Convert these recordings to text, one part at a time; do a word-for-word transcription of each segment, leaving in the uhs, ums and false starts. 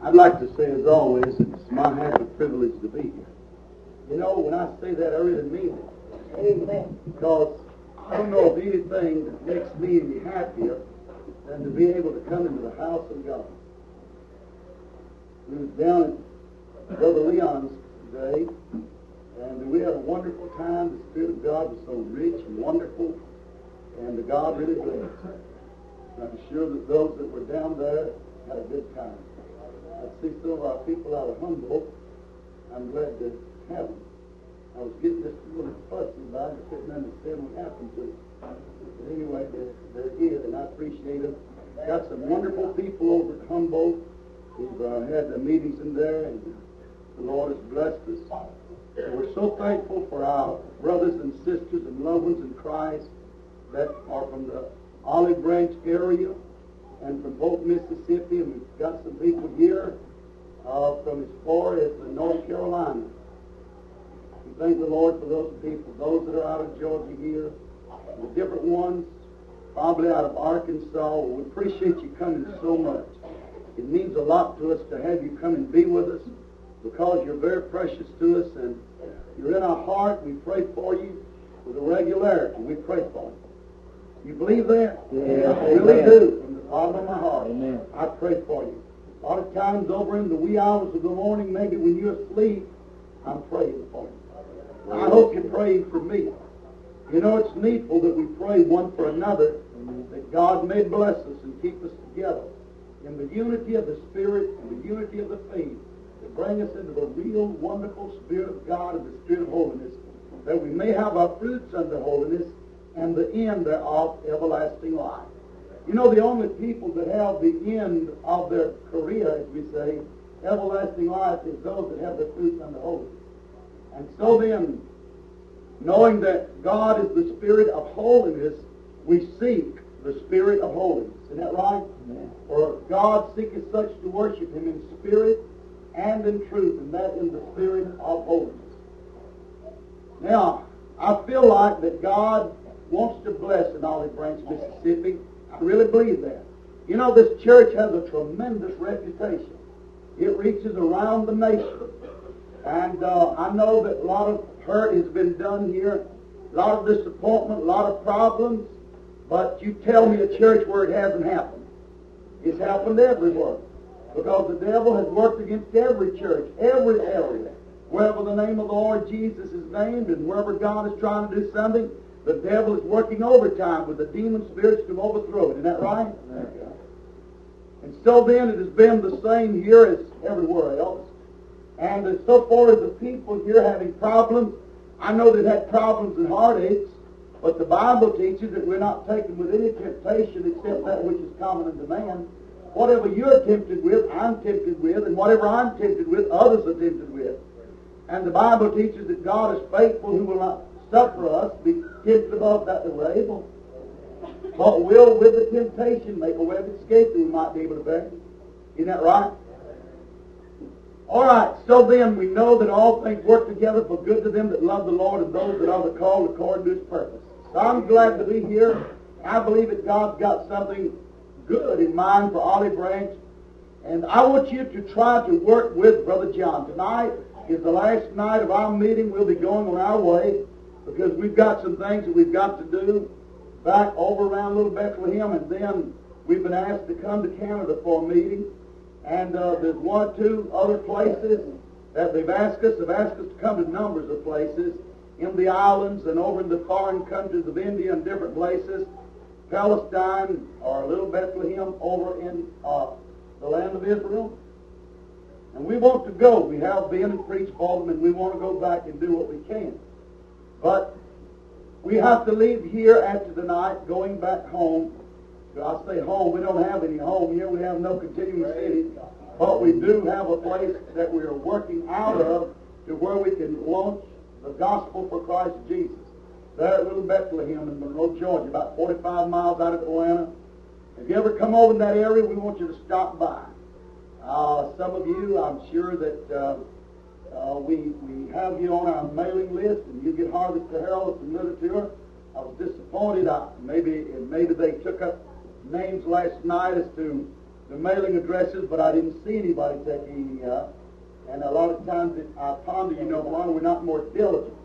I'd like to say, as always, it's my happy privilege to be here. You know, when I say that, I really mean it. Amen. Because I don't know of anything that makes me any happier than to be able to come into the house of God. We was down at Brother Leon's today, and we had a wonderful time. The Spirit of God was so rich and wonderful, and the God really blessed. I'm sure that those that were down there had a good time. I see some of our people out of Humboldt. I'm glad to have them. I was getting just a little fussy about it. I couldn't understand what happened to them. But anyway, they're, they're here, and I appreciate them. Got some wonderful people over at Humboldt. We've uh, had the meetings in there, and the Lord has blessed us. And we're so thankful for our brothers and sisters and loved ones in Christ that are from the Olive Branch area and from Polk, Mississippi, and we've got some people here uh, from as far as North Carolina. We thank the Lord for those people, those that are out of Georgia here, the different ones, probably out of Arkansas. We appreciate you coming so much. It means a lot to us to have you come and be with us because you're very precious to us, and you're in our heart. We pray for you with a regularity. We pray for you. You believe that? Yeah, I really amen. do, from the bottom of my heart. Amen. I pray for you. A lot of times over in the wee hours of the morning, maybe when you're asleep, I'm praying for you. I hope you're praying for me. You know, it's needful that we pray one for another, that God may bless us and keep us together in the unity of the Spirit and the unity of the faith, to bring us into the real, wonderful Spirit of God and the Spirit of holiness, that we may have our fruits unto holiness and the end thereof everlasting life. You know, the only people that have the end of their career, as we say, everlasting life, is those that have the fruits unto holiness. And so then, knowing that God is the Spirit of holiness, we seek the Spirit of holiness. Isn't that right? Amen. For God seeketh such to worship Him in spirit and in truth, and that in the Spirit of holiness. Now, I feel like that God wants to bless in Olive Branch, Mississippi. I really believe that. You know, this church has a tremendous reputation. It reaches around the nation. And uh, I know that a lot of hurt has been done here, a lot of disappointment, a lot of problems, but you tell me a church where it hasn't happened. It's happened everywhere. Because the devil has worked against every church, every area. Wherever the name of the Lord Jesus is named and wherever God is trying to do something, the devil is working overtime with the demon spirits to overthrow it. Isn't that right? Yeah. And so then it has been the same here as everywhere else. And as so far as the people here having problems, I know they've had problems and heartaches, but the Bible teaches that we're not taken with any temptation except that which is common unto man. Whatever you're tempted with, I'm tempted with, and whatever I'm tempted with, others are tempted with. And the Bible teaches that God is faithful, who will not suffer us be tempted above that that we're able, but will with the temptation make a way of escape that we might be able to bear. Isn't that right? All right, so then we know that all things work together for good to them that love the Lord and those that are the called according to His purpose. So I'm glad to be here. I believe that God's got something good in mind for Olive Branch, and I want you to try to work with Brother John. Tonight is the last night of our meeting. We'll be going on our way because we've got some things that we've got to do back over around Little Bethlehem, and then we've been asked to come to Canada for a meeting. And uh, there's one or two other places that they've asked us. They've asked us to come to numbers of places in the islands and over in the foreign countries of India and different places, Palestine or Little Bethlehem over in uh, the land of Israel. And we want to go. We have been and preached for them, and we want to go back and do what we can. But we have to leave here after the night, going back home. I say home, we don't have any home here. We have no continuing city. But we do have a place that we are working out of to where we can launch the gospel for Christ Jesus. There at Little Bethlehem in Monroe, Georgia, about forty-five miles out of Atlanta. If you ever come over in that area, we want you to stop by. Uh, some of you, I'm sure that uh, uh, we, we have you on our mailing list, and you get Harvest to Herald and Literature. I was disappointed. I, maybe, maybe they took up names last night as to the mailing addresses, but I didn't see anybody take any up. And a lot of times it, I ponder, you know, why we're not more diligent.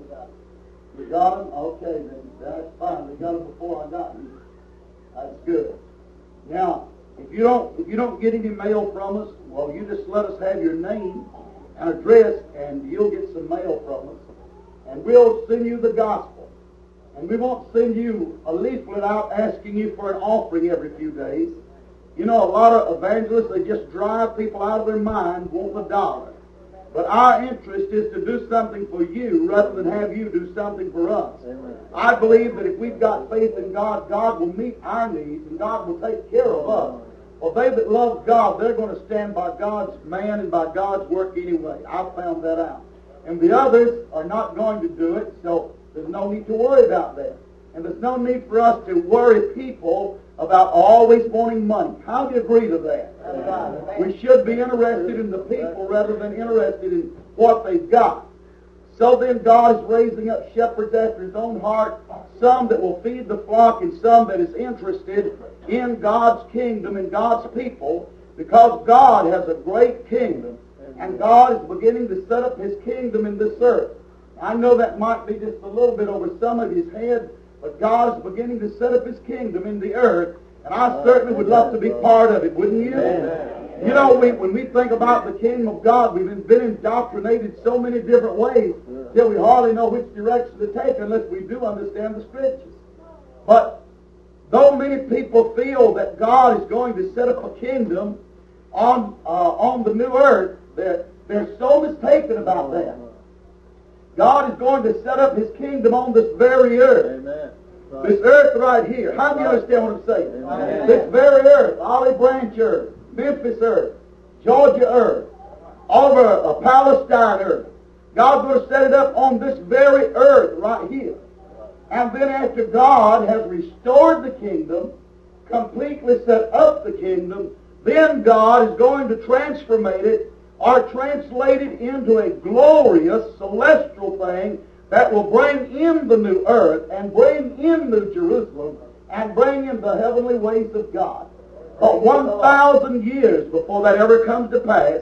We got them? Okay, then that's fine. We got them before I got them. That's good. Now, if you don't if you don't get any mail from us, well, you just let us have your name and address, and you'll get some mail from us. And we'll send you the gospel. And we won't send you a leaflet out asking you for an offering every few days. You know, a lot of evangelists, they just drive people out of their mind wanting a dollar. But our interest is to do something for you rather than have you do something for us. Amen. I believe that if we've got faith in God, God will meet our needs and God will take care of us. Well, they that love God, they're going to stand by God's man and by God's work anyway. I found that out. And the others are not going to do it, so there's no need to worry about that. And there's no need for us to worry people about always wanting money. How do you agree to that? Amen. We should be interested in the people rather than interested in what they've got. So then God is raising up shepherds after His own heart, some that will feed the flock and some that is interested in God's kingdom and God's people, because God has a great kingdom and God is beginning to set up His kingdom in this earth. I know that might be just a little bit over some of His head, but God is beginning to set up His kingdom in the earth, and I certainly would love to be part of it, wouldn't you? Amen. You know, we, when we think about the kingdom of God, we've been indoctrinated so many different ways that we hardly know which direction to take unless we do understand the Scriptures. But though many people feel that God is going to set up a kingdom on uh, on the new earth, they're, they're so mistaken about that. God is going to set up His kingdom on this very earth. Amen. Right. This earth right here. How do you understand what I'm saying? Amen. This very earth, Olive Branch earth, Memphis earth, Georgia earth, over uh, Palestine earth. God's going to set it up on this very earth right here. And then after God has restored the kingdom, completely set up the kingdom, then God is going to transformate it or translate it into a glorious celestial thing that will bring in the new earth and bring in New Jerusalem and bring in the heavenly ways of God. But one thousand years before that ever comes to pass,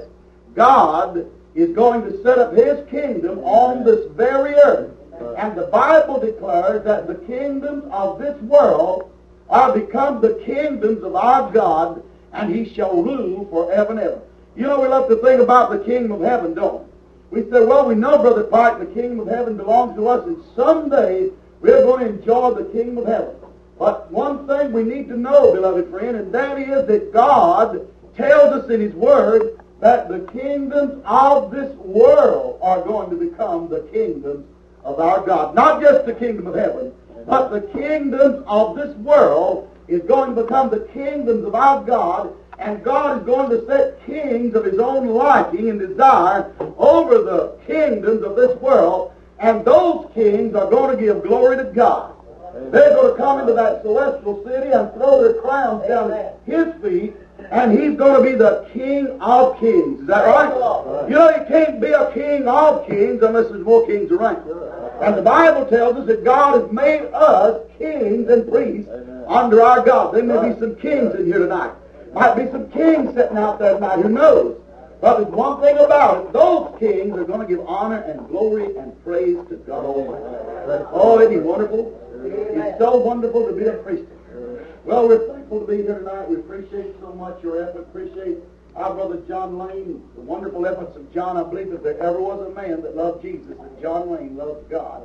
God is going to set up His kingdom on this very earth. And the Bible declares that the kingdoms of this world are become the kingdoms of our God, and He shall rule forever and ever. You know, we love to think about the kingdom of heaven, don't we? We say, well, we know, Brother Pike, the kingdom of heaven belongs to us, and someday we're going to enjoy the kingdom of heaven. But one thing we need to know, beloved friend, and that is that God tells us in His Word that the kingdoms of this world are going to become the kingdoms of our God. Not just the kingdom of heaven, but the kingdoms of this world is going to become the kingdoms of our God, and God is going to set kings of His own liking and desire over the kingdoms of this world, and those kings are going to give glory to God. They're going to come into that celestial city and throw their crowns down at His feet, and He's going to be the King of kings. Is that right? You know, you can't be a king of kings unless there's more kings around. And the Bible tells us that God has made us kings and priests under our God. There may be some kings in here tonight. Might be some kings sitting out there tonight. Who knows? But there's one thing about it. Those kings are going to give honor and glory and praise to God Almighty. Oh, isn't He wonderful? It's so wonderful to be a Christian. Well, we're thankful to be here tonight. We appreciate so much your effort. Appreciate our brother John Lane, the wonderful efforts of John. I believe that there ever was a man that loved Jesus, and John Lane loves God.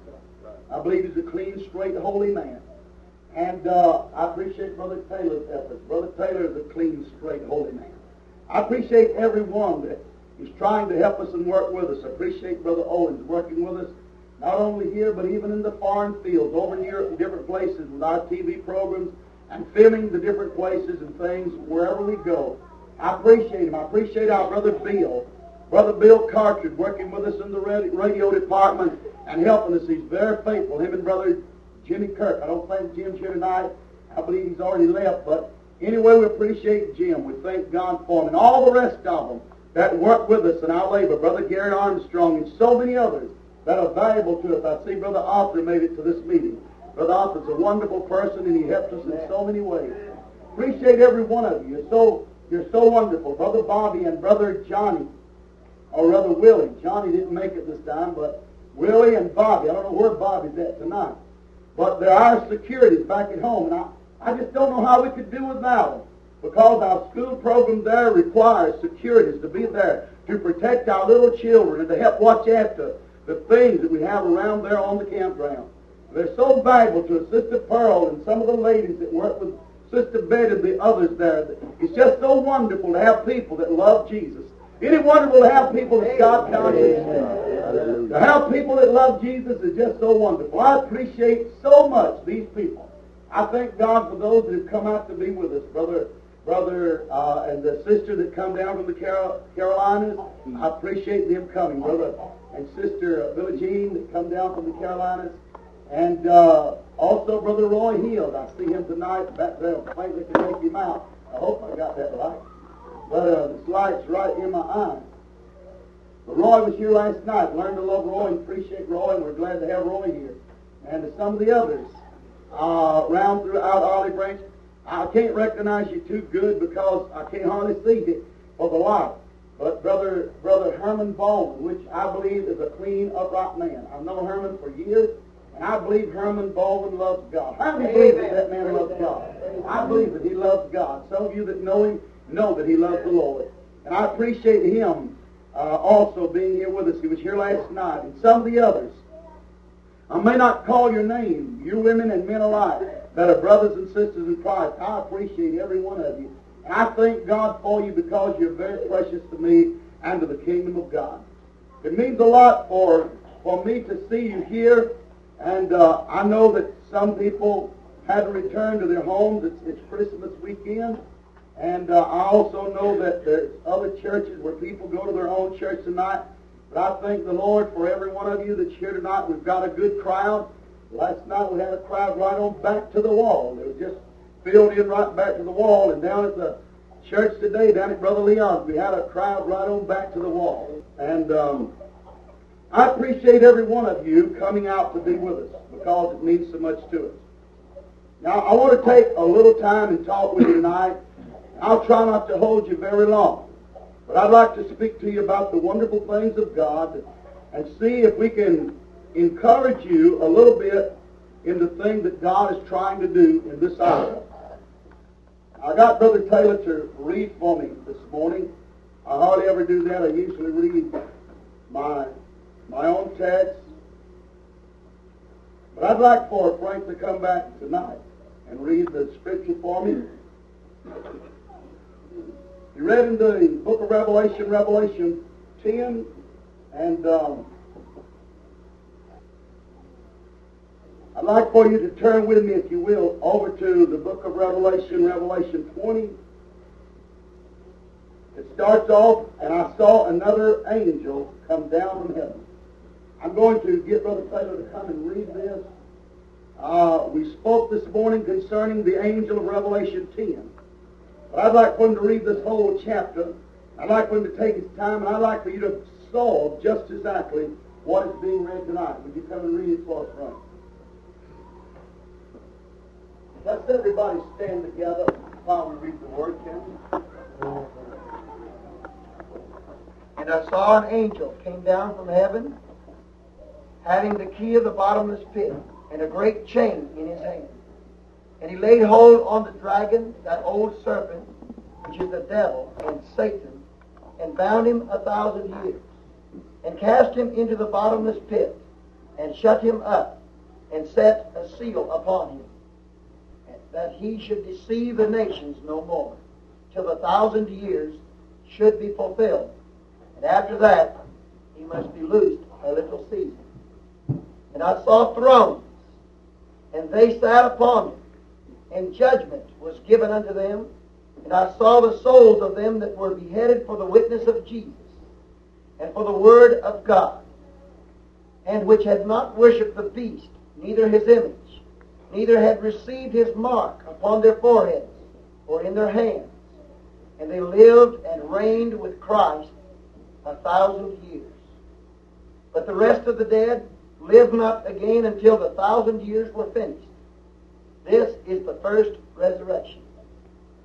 I believe he's a clean, straight, holy man. And uh, I appreciate Brother Taylor's efforts. Brother Taylor is a clean, straight, holy man. I appreciate everyone that is trying to help us and work with us. I appreciate Brother Owens working with us, not only here, but even in the foreign fields, over in Europe, in different places with our T V programs and filming the different places and things wherever we go. I appreciate him. I appreciate our Brother Bill, Brother Bill Cartridge, working with us in the radio department and helping us. He's very faithful. Him and Brother Jimmy Kirk. I don't think Jim's here tonight. I believe he's already left. But anyway, we appreciate Jim. We thank God for him and all the rest of them that work with us in our labor. Brother Gary Armstrong and so many others that are valuable to us. I see Brother Arthur made it to this meeting. Brother Arthur's a wonderful person, and he helps us in so many ways. appreciate every one of you. You're so, you're so wonderful. Brother Bobby and Brother Johnny, or rather Willie. Johnny didn't make it this time, but Willie and Bobby. I don't know where Bobby's at tonight. But they're our securities back at home. And I, I just don't know how we could do without them. Because our school program there requires securities to be there to protect our little children and to help watch after the things that we have around there on the campground. They're so valuable to us, Sister Pearl and some of the ladies that work with Sister Betty and the others there. It's just so wonderful to have people that love Jesus. Isn't it wonderful to have people that God conscious? To have people that love Jesus is just so wonderful. I appreciate so much these people. I thank God for those that have come out to be with us, Brother Brother uh, and the sister that come down from the Carol- Carolinas. I appreciate them coming, Brother and Sister Billie Jean that come down from the Carolinas. And uh, also Brother Roy Hill. I see him tonight back there. I think they can make him out. I hope I got that right. But uh, this light's right in my eye. But Roy was here last night. Learned to love Roy and appreciate Roy, and we're glad to have Roy here. And to some of the others uh, around throughout Olive Branch, I can't recognize you too good because I can't hardly see you for the light. But Brother Brother Herman Baldwin, which I believe is a clean, upright man. I've known Herman for years, and I believe Herman Baldwin loves God. How do you believe that that man loves God? I believe that he loves God. Some of you that know him know that he loves the Lord. And I appreciate him uh, also being here with us. He was here last night. And some of the others, I may not call your name, you women and men alike, that are brothers and sisters in Christ. I appreciate every one of you. And I thank God for you because you're very precious to me and to the kingdom of God. It means a lot for, for me to see you here. And uh, I know that some people had to return to their homes. It's, it's Christmas weekend. And uh, I also know that there's other churches where people go to their own church tonight. But I thank the Lord for every one of you that's here tonight. We've got a good crowd. Last night we had a crowd right on back to the wall. It was just filled in right back to the wall. And down at the church today, down at Brother Leon's, we had a crowd right on back to the wall. And um, I appreciate every one of you coming out to be with us because it means so much to us. Now, I want to take a little time and talk with you tonight. I'll try not to hold you very long. But I'd like to speak to you about the wonderful things of God and see if we can encourage you a little bit in the thing that God is trying to do in this hour. I got Brother Taylor to read for me this morning. I hardly ever do that. I usually read my, my own text. But I'd like for Frank to come back tonight and read the scripture for me. You read in the book of Revelation, Revelation ten, and um, I'd like for you to turn with me, if you will, over to the book of Revelation, Revelation twenty. It starts off, and I saw another angel come down from heaven. I'm going to get Brother Taylor to come and read this. Uh, we spoke this morning concerning the angel of Revelation ten. But I'd like for him to read this whole chapter. I'd like for him to take his time, and I'd like for you to solve just exactly what is being read tonight. Would you come and read it for us, Frank? Let's everybody stand together while we read the word, can we? And I saw an angel came down from heaven, having the key of the bottomless pit, and a great chain in his hand. And he laid hold on the dragon, that old serpent, which is the devil and Satan, and bound him a thousand years, and cast him into the bottomless pit, and shut him up, and set a seal upon him, that he should deceive the nations no more, till the thousand years should be fulfilled. And after that, he must be loosed a little season. And I saw thrones, and they sat upon them, and judgment was given unto them. And I saw the souls of them that were beheaded for the witness of Jesus, and for the word of God, and which had not worshipped the beast, neither his image, neither had received his mark upon their foreheads or in their hands. And they lived and reigned with Christ a thousand years. But the rest of the dead lived not again until the thousand years were finished. This is the first resurrection.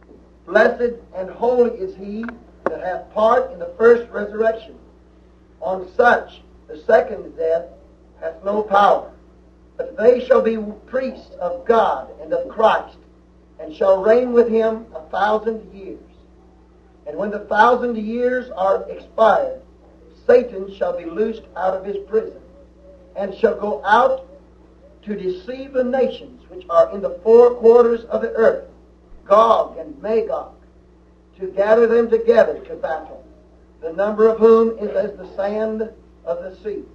Blessed and holy is he that hath part in the first resurrection. On such the second death hath no power, but they shall be priests of God and of Christ, and shall reign with him a thousand years. And when the thousand years are expired, Satan shall be loosed out of his prison, and shall go out to deceive the nations which are in the four quarters of the earth, Gog and Magog, to gather them together to battle, the number of whom is as the sand of the sea.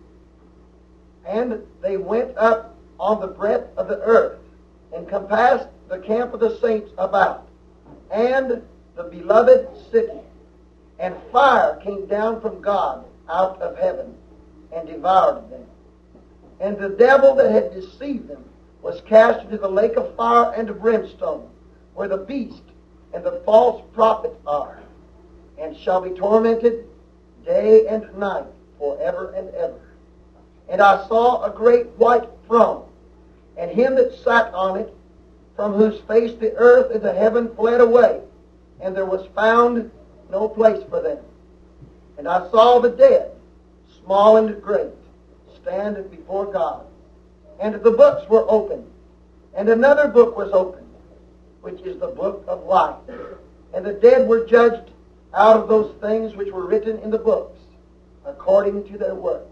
And they went up on the breadth of the earth, and compassed the camp of the saints about, and the beloved city. And fire came down from God out of heaven, and devoured them. And the devil that had deceived them was cast into the lake of fire and of brimstone, where the beast and the false prophet are, and shall be tormented day and night forever and ever. And I saw a great white throne, and him that sat on it, from whose face the earth and the heaven fled away, and there was found no place for them. And I saw the dead, small and great, stand before God. And the books were opened, and another book was opened, which is the book of life. And the dead were judged out of those things which were written in the books, according to their works.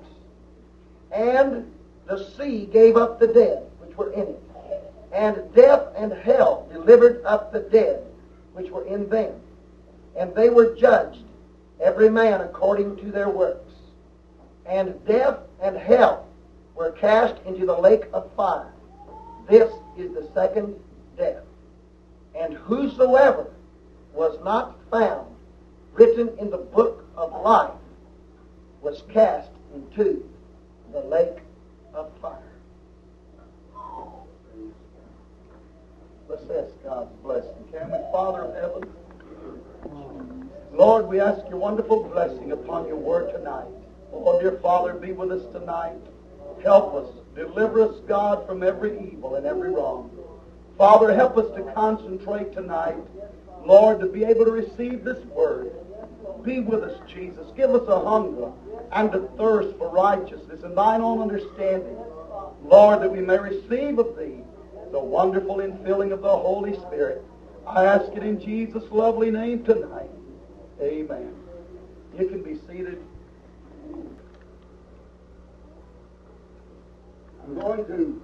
And the sea gave up the dead which were in it, and death and hell delivered up the dead which were in them. And they were judged, every man according to their works. And death and hell were cast into the lake of fire. This is the second death. And whosoever was not found written in the book of life was cast into the lake of fire. Let's ask God's blessing, can we? Father of heaven, Lord, we ask your wonderful blessing upon your word tonight. Oh, dear Father, be with us tonight. Help us. Deliver us, God, from every evil and every wrong. Father, help us to concentrate tonight, Lord, to be able to receive this word. Be with us, Jesus. Give us a hunger and a thirst for righteousness and thine own understanding, Lord, that we may receive of thee the wonderful infilling of the Holy Spirit. I ask it in Jesus' lovely name tonight. Amen. You can be seated. I'm going to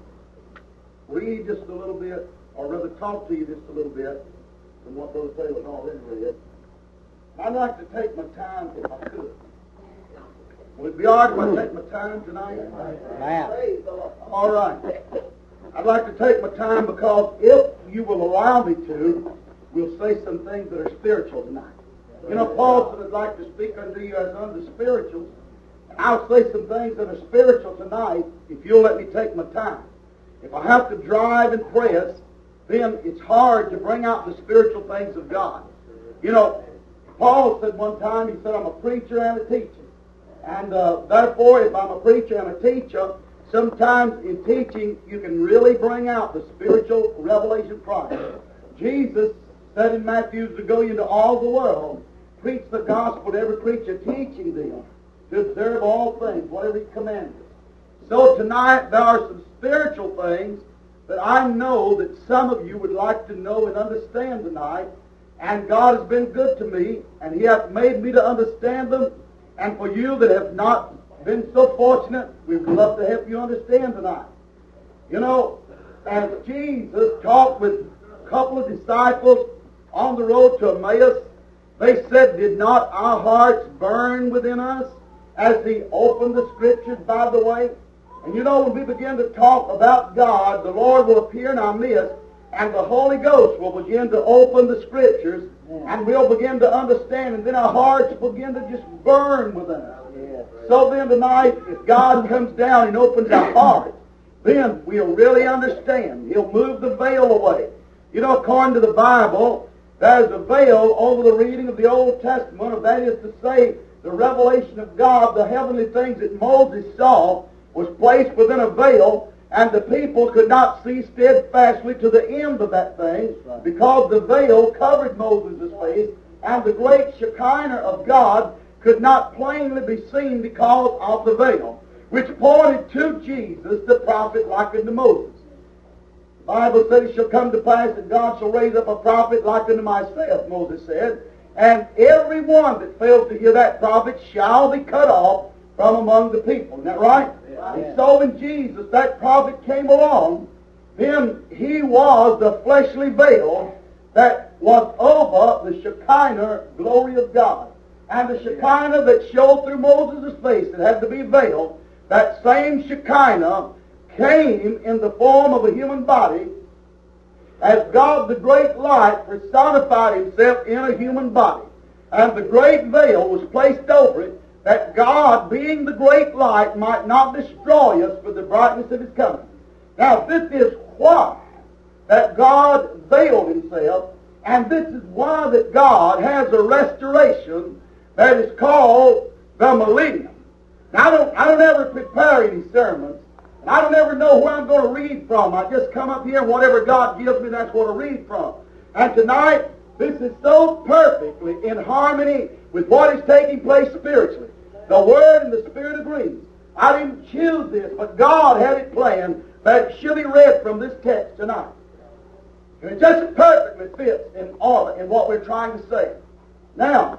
read just a little bit, or rather talk to you just a little bit from what Brother Taylor already read. I'd like to take my time if I could. Would it be all right if I take my time tonight? Amen. All right. I'd like to take my time because if you will allow me to, we'll say some things that are spiritual tonight. You know, Paul said, I'd like to speak unto you as unto spirituals. And I'll say some things that are spiritual tonight if you'll let me take my time. If I have to drive and press, then it's hard to bring out the spiritual things of God. You know, Paul said one time, he said, I'm a preacher and a teacher. And uh, therefore, if I'm a preacher and a teacher, sometimes in teaching, you can really bring out the spiritual revelation process. Jesus said in Matthew to go into all the world, preach the gospel to every creature, teaching them to observe all things, whatever he commanded. So tonight, there are some spiritual things that I know that some of you would like to know and understand tonight. And God has been good to me, and he hath made me to understand them. And for you that have not been so fortunate, we would love to help you understand tonight. You know, as Jesus talked with a couple of disciples on the road to Emmaus, they said, did not our hearts burn within us as he opened the Scriptures by the way? And you know, when we begin to talk about God, the Lord will appear in our midst, and the Holy Ghost will begin to open the Scriptures, and we'll begin to understand, and then our hearts begin to just burn within us. So then tonight, if God comes down and opens our hearts, then we'll really understand. He'll move the veil away. You know, according to the Bible, there's a veil over the reading of the Old Testament, that is to say, the revelation of God, the heavenly things that Moses saw, was placed within a veil, and the people could not see steadfastly to the end of that thing because the veil covered Moses' face, and the great Shekinah of God could not plainly be seen because of the veil, which pointed to Jesus, the prophet like unto Moses. The Bible says, it shall come to pass that God shall raise up a prophet like unto myself, Moses said, and every one that fails to hear that prophet shall be cut off from among the people. Isn't that right? Yeah. And so when Jesus, that prophet, came along, then he was the fleshly veil that was over the Shekinah glory of God. And the Shekinah that showed through Moses' face that had to be veiled, that same Shekinah came in the form of a human body as God the great light personified himself in a human body. And the great veil was placed over it that God, being the great light, might not destroy us for the brightness of his coming. Now, this is why that God veiled himself, and this is why that God has a restoration that is called the millennium. Now, I don't, I don't ever prepare any sermons, and I don't ever know where I'm going to read from. I just come up here, and whatever God gives me, that's what I read from. And tonight, this is so perfectly in harmony with what is taking place spiritually. The Word and the Spirit agree. I didn't choose this, but God had it planned that it should be read from this text tonight. And it just perfectly fits in order in what we're trying to say. Now,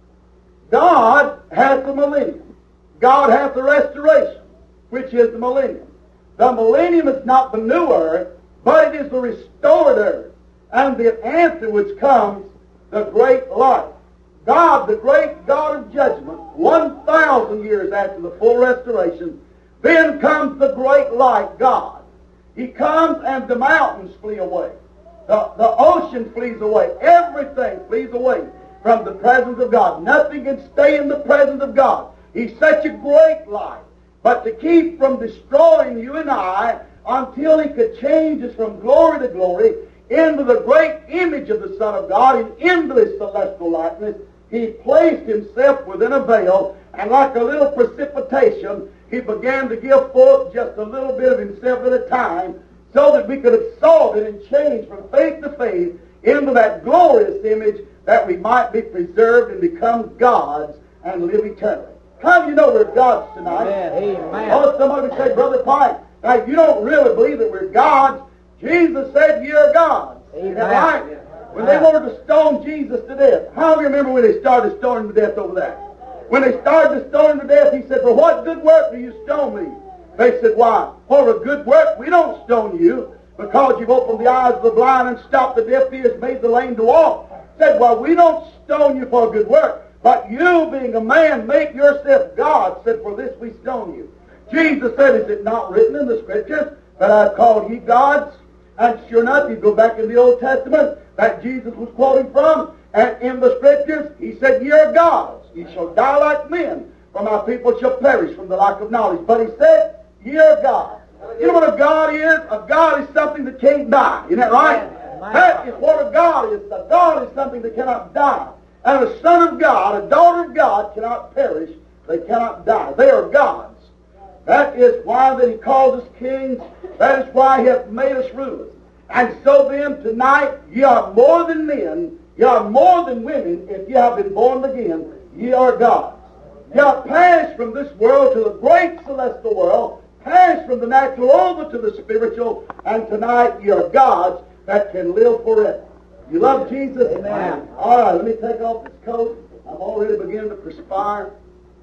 God has the millennium. God has the restoration, which is the millennium. The millennium is not the new earth, but it is the restored earth. And the answer which comes, the great light. God, the great God of judgment, one thousand years after the full restoration, then comes the great light, God. He comes and the mountains flee away. The, the ocean flees away. Everything flees away from the presence of God. Nothing can stay in the presence of God. He's such a great light. But to keep from destroying you and I until he could change us from glory to glory into the great image of the Son of God and into his celestial likeness, he placed himself within a veil, and like a little precipitation, he began to give forth just a little bit of himself at a time so that we could absorb it and change from faith to faith into that glorious image that we might be preserved and become God's and live eternally. How do you know we're God's tonight? Amen. Amen. Oh, somebody would say, Brother Pike, now you don't really believe that we're God's. Jesus said you're God's. Is that right? When they wanted to stone Jesus to death, how do you remember when they started stoning him to death over that? When they started to stone him to death, he said, for what good work do you stone me? They said, why? For a good work we don't stone you, because you've opened the eyes of the blind and stopped the deaf ears, made the lame to walk. Said, well, we don't stone you for a good work, but you, being a man, make yourself God. Said, for this we stone you. Jesus said, is it not written in the Scriptures that I've called ye gods? And sure enough, you go back in the Old Testament that Jesus was quoting from, and in the Scriptures, he said, ye are gods. Ye shall die like men, for my people shall perish from the lack of knowledge. But he said, ye are gods. You know what a God is? A God is something that can't die. Isn't that right? That is what a God is. A God is something that cannot die. And a son of God, a daughter of God, cannot perish. They cannot die. They are gods. That is why that he calls us kings. That is why he hath made us rulers. And so then, tonight, ye are more than men. Ye are more than women. If ye have been born again, ye are gods. Ye are passed from this world to the great celestial world, passed from the natural over to the spiritual, and tonight ye are gods that can live forever. You love Jesus? Amen. All right, let me take off this coat. I'm already beginning to perspire.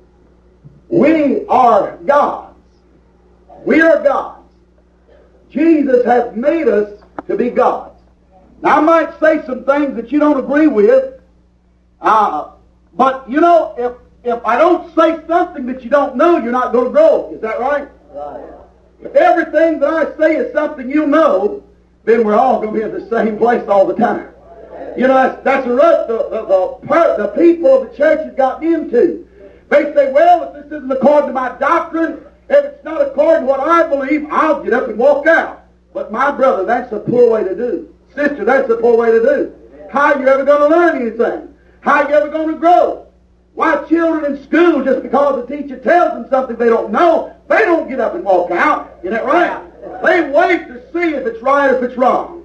We are gods. We are gods. Jesus has made us to be gods. Now, I might say some things that you don't agree with, uh, but, you know, if if I don't say something that you don't know, you're not going to grow. Is that right? Right. If everything that I say is something you know, then we're all going to be in the same place all the time. You know, that's, that's a rut the, the, the, part, the people of the church has gotten into. They say, well, if this isn't according to my doctrine, if it's not according to what I believe, I'll get up and walk out. But my brother, that's a poor way to do. Sister, that's a poor way to do. How are you ever going to learn anything? How are you ever going to grow? Why, children in school, just because the teacher tells them something they don't know, they don't get up and walk out. Isn't that right? They wait to see if it's right or if it's wrong.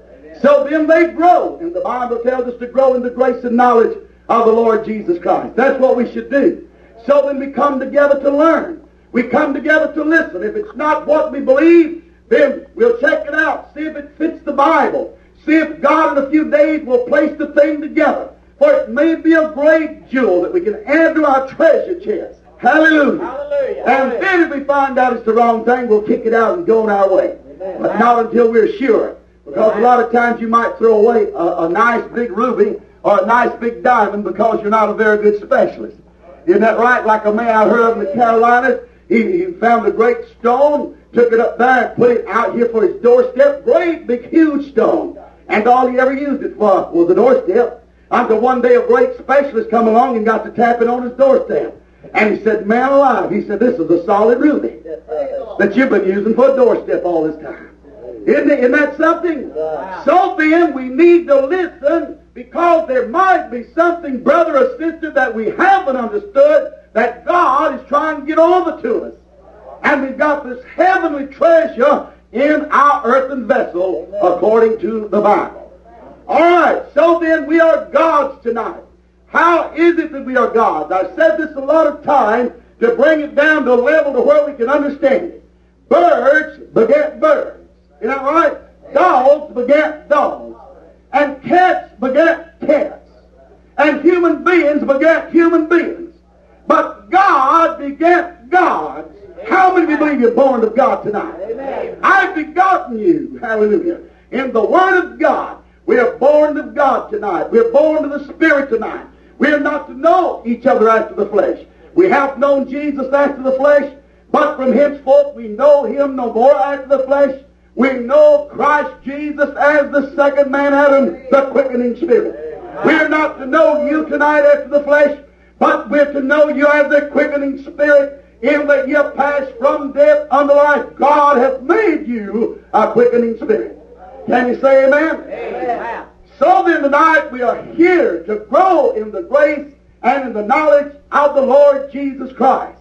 So then they grow. And the Bible tells us to grow in the grace and knowledge of the Lord Jesus Christ. That's what we should do. So then we come together to learn. We come together to listen. If it's not what we believe, then we'll check it out. See if it fits the Bible. See if God in a few days will place the thing together. For it may be a great jewel that we can add to our treasure chest. Hallelujah. Hallelujah. And then if we find out it's the wrong thing, we'll kick it out and go on our way. Amen. But not until we're sure. Because a lot of times you might throw away a, a nice big ruby or a nice big diamond because you're not a very good specialist. Isn't that right? Like a man I heard of in the Carolinas, he, he found a great stone, took it up there and put it out here for his doorstep. Great big huge stone. And all he ever used it for was a doorstep. Until one day a great specialist come along and got to tapping on his doorstep. And he said, man alive, he said, this is a solid ruby that you've been using for a doorstep all this time. Isn't, it, isn't that something? Wow. So then we need to listen because there might be something, brother or sister, that we haven't understood that God is trying to get over to us. And we've got this heavenly treasure in our earthen vessel according to the Bible. All right, so then we are gods tonight. How is it that we are gods? I've said this a lot of times to bring it down to a level to where we can understand it. Birds beget birds. Isn't that right? Dogs beget dogs. And cats beget cats. And human beings beget human beings. But God beget gods. How many of you believe you're born of God tonight? Amen. I've begotten you. Hallelujah. In the Word of God. We are born of God tonight. We are born of the Spirit tonight. We are not to know each other after the flesh. We have known Jesus after the flesh, but from henceforth we know Him no more after the flesh. We know Christ Jesus as the second man Adam, the quickening Spirit. We are not to know you tonight after the flesh, but we're to know you as the quickening Spirit, in that you have passed from death unto life. God hath made you a quickening Spirit. Can you say amen? Amen. So then tonight we are here to grow in the grace and in the knowledge of the Lord Jesus Christ.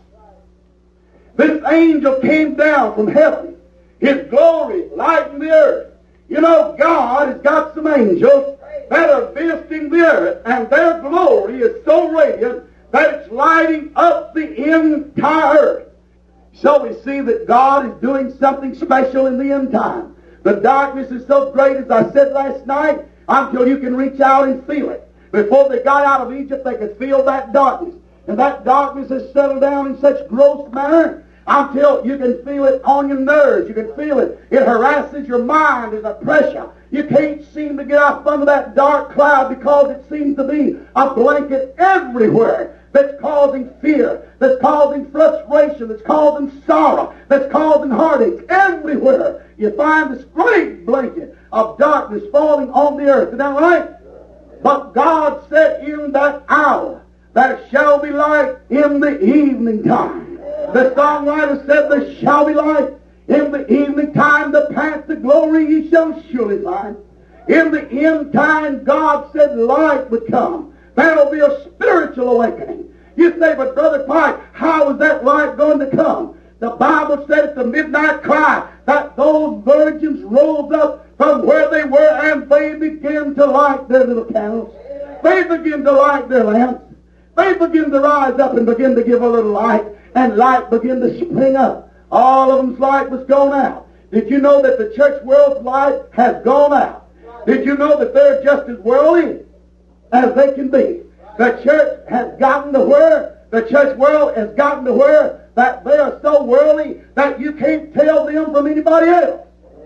This angel came down from heaven. His glory lightened the earth. You know, God has got some angels that are visiting the earth, and their glory is so radiant that it's lighting up the entire earth. So we see that God is doing something special in the end time. The darkness is so great, as I said last night, until you can reach out and feel it. Before they got out of Egypt, they could feel that darkness. And that darkness has settled down in such gross manner until you can feel it on your nerves. You can feel it. It harasses your mind as a pressure. You can't seem to get up under that dark cloud because it seems to be a blanket everywhere that's causing fear, that's causing frustration, that's causing sorrow, that's causing heartache. Everywhere you find this great blanket of darkness falling on the earth. Is that right? But God said in that hour, there shall be light in the evening time. The songwriter said, there shall be light in the evening time. The path to glory ye shall surely find. In the end time, God said light would come. There'll be a spiritual awakening. You say, but Brother Pike, how is that light going to come? The Bible said at the midnight cry that those virgins rose up from where they were and they began to light their little candles. They began to light their lamps. They began to rise up and begin to give a little light, and light began to spring up. All of them's light was gone out. Did you know that the church world's light has gone out? Did you know that they're just as worldly as they can be? The church has gotten to where, the church world has gotten to where that they are so worldly that you can't tell them from anybody else.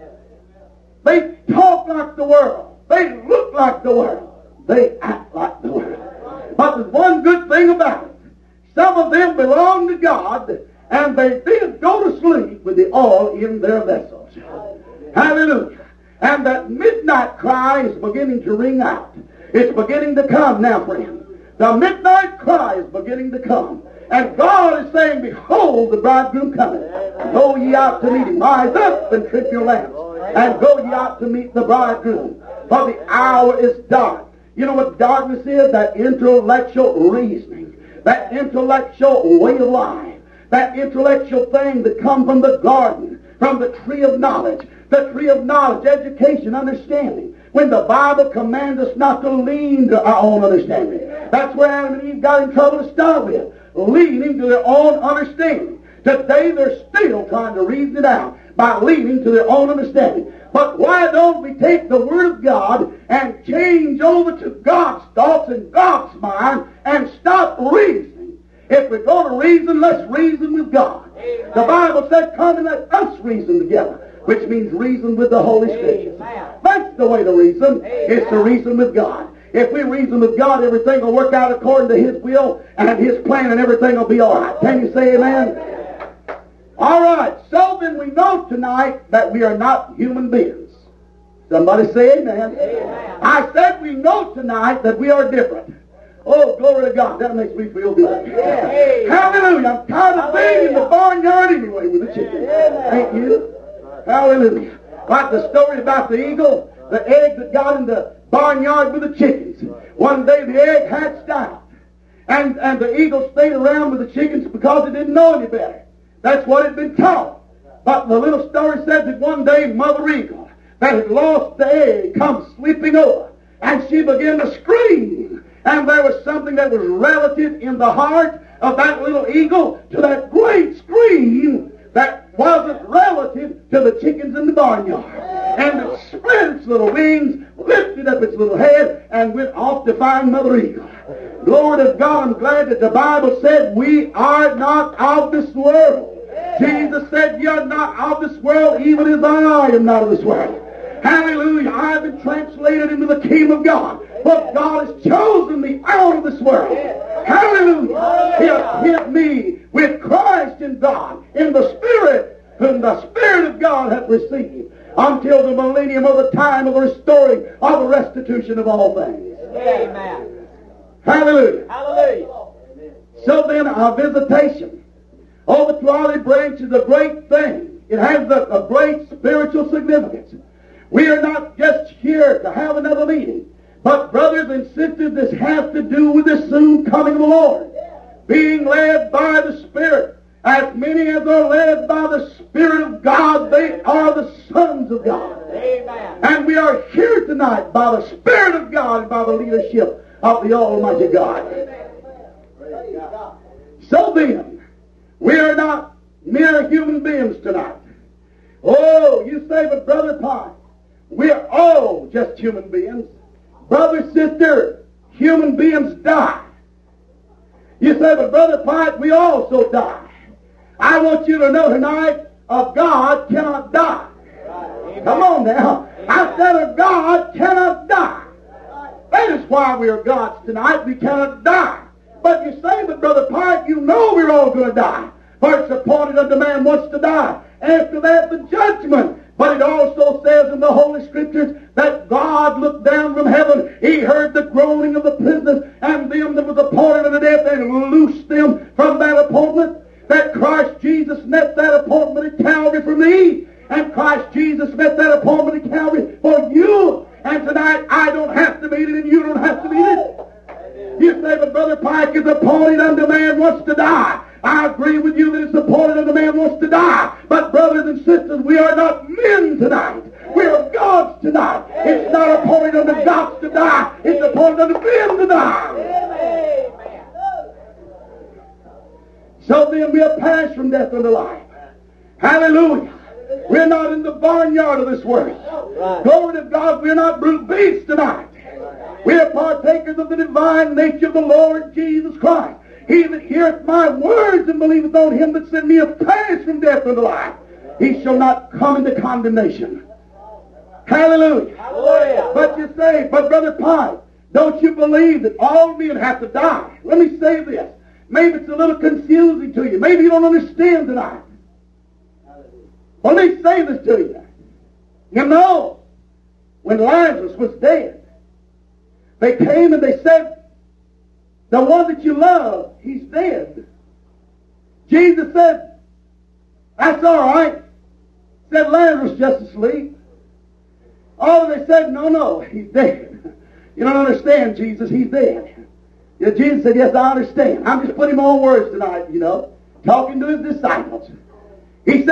They talk like the world. They look like the world. They act like the world. But there's one good thing about it. Some of them belong to God, and they did go to sleep with the oil in their vessels. Hallelujah. And that midnight cry is beginning to ring out. It's beginning to come now, friend. The midnight cry is beginning to come. And God is saying, behold, the bridegroom cometh. Go ye out to meet him. Rise up and trim your lamps. And go ye out to meet the bridegroom. For the hour is dark. You know what darkness is? That intellectual reasoning. That intellectual way of life. That intellectual thing that come from the garden. from the tree of knowledge. The tree of knowledge, education, understanding. When the Bible commands us not to lean to our own understanding. That's where Adam and Eve got in trouble to start with. Leaning to their own understanding. Today they're still trying to reason it out by leaning to their own understanding. But why don't we take the Word of God and change over to God's thoughts and God's mind and stop reasoning? If we're going to reason, let's reason with God. Amen. The Bible said, come and let us reason together, which means reason with the Holy Scriptures. That's the way to reason, Amen. Is to reason with God. If we reason with God, everything will work out according to His will and His plan, and everything will be all right. Can you say amen? Amen. All right, so then we know tonight that we are not human beings. Somebody say amen. Amen. I said we know tonight that we are different. Oh, glory to God. That makes me feel good. Yeah. Hallelujah. I'm tired of being in the barnyard anyway with the chickens. Yeah. Ain't you? Hallelujah. Like the story about the eagle, the egg that got in the barnyard with the chickens. One day the egg hatched out. And, and the eagle stayed around with the chickens because it didn't know any better. That's what had been taught. But the little story said that one day Mother Eagle, that had lost the egg, come sweeping over. And she began to scream. And there was something that was relative in the heart of that little eagle to that great scream that wasn't relative to the chickens in the barnyard. And it spread its little wings, lifted up its little head, and went off to find Mother Eagle. Glory to God, I'm glad that the Bible said we are not of this world. Jesus said, you're not of this world, even as I am not of this world. Hallelujah. I have been translated into the kingdom of God. But God has chosen me out of this world. Hallelujah. He has hid me with Christ in God, in the Spirit, whom the Spirit of God hath received, until the millennium of the time of the restoring of the restitution of all things. Amen. Hallelujah. Hallelujah. So then, our visitation over to Olive Branch is a great thing. It has a, a great spiritual significance. We are not just here to have another meeting, but brothers and sisters, this has to do with the soon coming of the Lord. Being led by the Spirit. As many as are led by the Spirit of God, they are the sons of God. Amen. And we are here tonight by the Spirit of God and by the leadership of the Almighty God. So then, we are not mere human beings tonight. Oh, you say, but Brother Pye, we're all just human beings. Brother, sister, human beings die. You say, but Brother Pye, we also die. I want you to know tonight, a God cannot die. Right. Come on now. Amen. I said a God cannot die. That is why we are gods tonight. We cannot die. But you say, but Brother Pye, you know we're all going to die. For it's appointed unto man once to die. After that, the judgment. But it also says in the Holy Scriptures that God looked down from heaven. He heard the groaning of the prisoners and them that was appointed unto death and loosed them from that appointment. That Christ Jesus met that appointment at Calvary for me. And Christ Jesus met that appointment at Calvary for you. And tonight I don't have to meet it and you don't have to meet it. You say, but Brother Pike is appointed unto man wants to die. I agree with you that it's appointed unto man wants to die. But brothers and sisters, we are not men tonight. We are gods tonight. It's not appointed unto gods to die. It's appointed unto men to die. So then we are passed from death unto life. Hallelujah. We're not in the barnyard of this world. Glory to God, we're not brute beasts tonight. We are partakers of the divine nature of the Lord Jesus Christ. He that heareth my words and believeth on him that sent me hath passed from death unto life. He shall not come into condemnation. Hallelujah. Hallelujah. But you say, but Brother Pye, don't you believe that all men have to die? Let me say this. Maybe it's a little confusing to you. Maybe you don't understand tonight. Well, let me say this to you. You know, when Lazarus was dead, they came and they said, the one that you love, he's dead. Jesus said, that's all right. Said Lazarus just asleep. Oh, they said, no, no, he's dead. You don't understand, Jesus, he's dead. Yeah, Jesus said, yes, I understand. I'm just putting my own words tonight, you know, talking to his disciples. He said,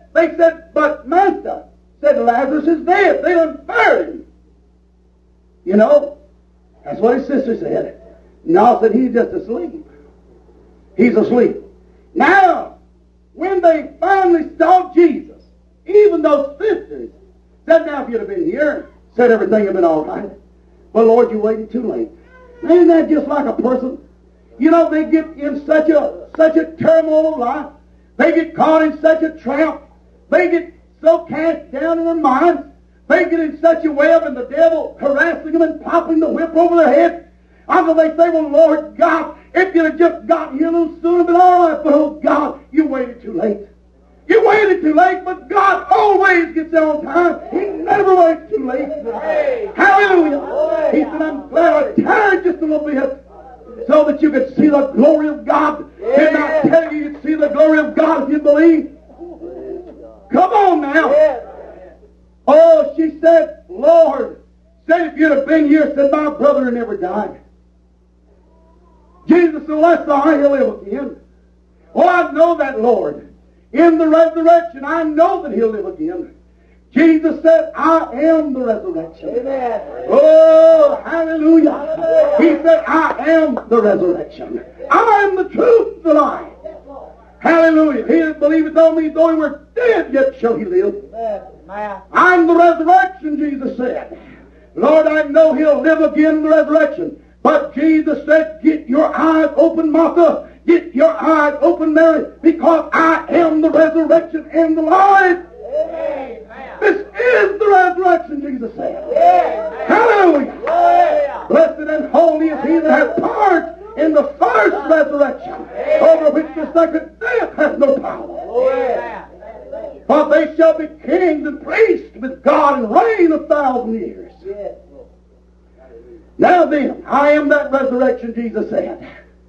they said, but Master, said Lazarus is dead. They unburied him. You know, that's what his sister said. No, said he's just asleep. He's asleep. Now, when they finally saw Jesus, even those sisters said, now if you'd have been here, said everything had been all right. But Lord, you waited too late. Isn't that just like a person? You know, they get in such a such a turmoil of life. They get caught in such a trap. They get so cast down in their minds. They get in such a web, and the devil harassing them and popping the whip over their head. Until they say, well, Lord God, if you'd have just gotten here a little sooner, but all right. But oh God, you waited too late. You waited too late, but God always gets there on time. He never waits too late. Hey. Hallelujah. He said, I'm glad I tarried just a little bit so that you could see the glory of God. Yeah. Did not tell you you'd see the glory of God if you believe? Come on now. Yeah. Oh, she said, Lord, said if you'd have been here, said my brother had never died. Jesus said, well, that's all right, he'll live again. Oh, I know that, Lord. In the resurrection, I know that he'll live again. Jesus said, I am the resurrection. Amen. Oh, hallelujah. Hallelujah. He said, I am the resurrection. I am the truth, the life. Hallelujah. He that believeth on me, though he were dead, yet shall he live. Amen. I'm the resurrection, Jesus said. Lord, I know he'll live again in the resurrection. But Jesus said, get your eyes open, Martha. Get your eyes open, Mary, because I am the resurrection and the life. Amen. This is the resurrection, Jesus said. Amen. Hallelujah. Amen. Blessed and holy is he that hath part in the first resurrection, Amen. Over which the second death has no power. Amen. But they shall be kings and priests with God and reign a thousand years. Yes. Now then, I am that resurrection, Jesus said.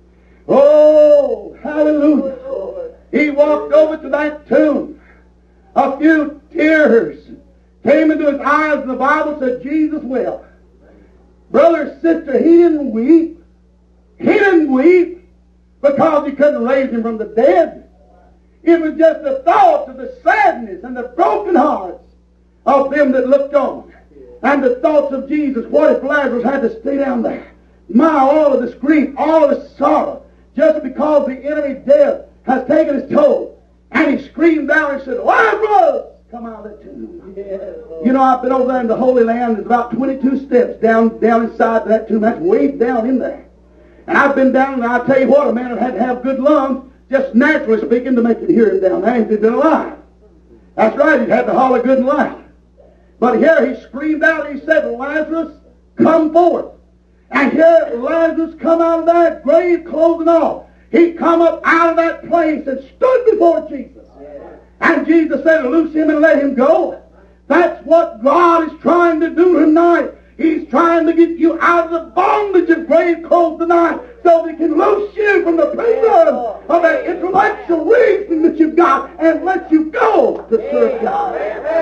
Oh, hallelujah. He walked over to that tomb. A few tears came into his eyes, and the Bible said Jesus wept. Brother, sister, he didn't weep. He didn't weep because he couldn't raise him from the dead. It was just the thought of the sadness and the broken hearts of them that looked on. And the thoughts of Jesus, what if Lazarus had to stay down there? My, all of this grief, all of this sorrow, just because the enemy death has taken his toll. And he screamed out and said, Lazarus, come out of that tomb. Yeah. You know, I've been over there in the Holy Land. There's about twenty-two steps down down inside that tomb. That's way down in there. And I've been down, and I'll tell you what, a man had to have good lungs, just naturally speaking, to make it hear him down there if he'd been alive. That's right, he'd had to holler good and loud. But here he screamed out and he said, Lazarus, come forth. And here Lazarus come out of that grave clothes and all. He come up out of that place and stood before Jesus. And Jesus said, loose him and let him go. That's what God is trying to do tonight. He's trying to get you out of the bondage of grave clothes tonight so that he can loose you from the prison of that intellectual reasoning that you've got and let you go to serve God.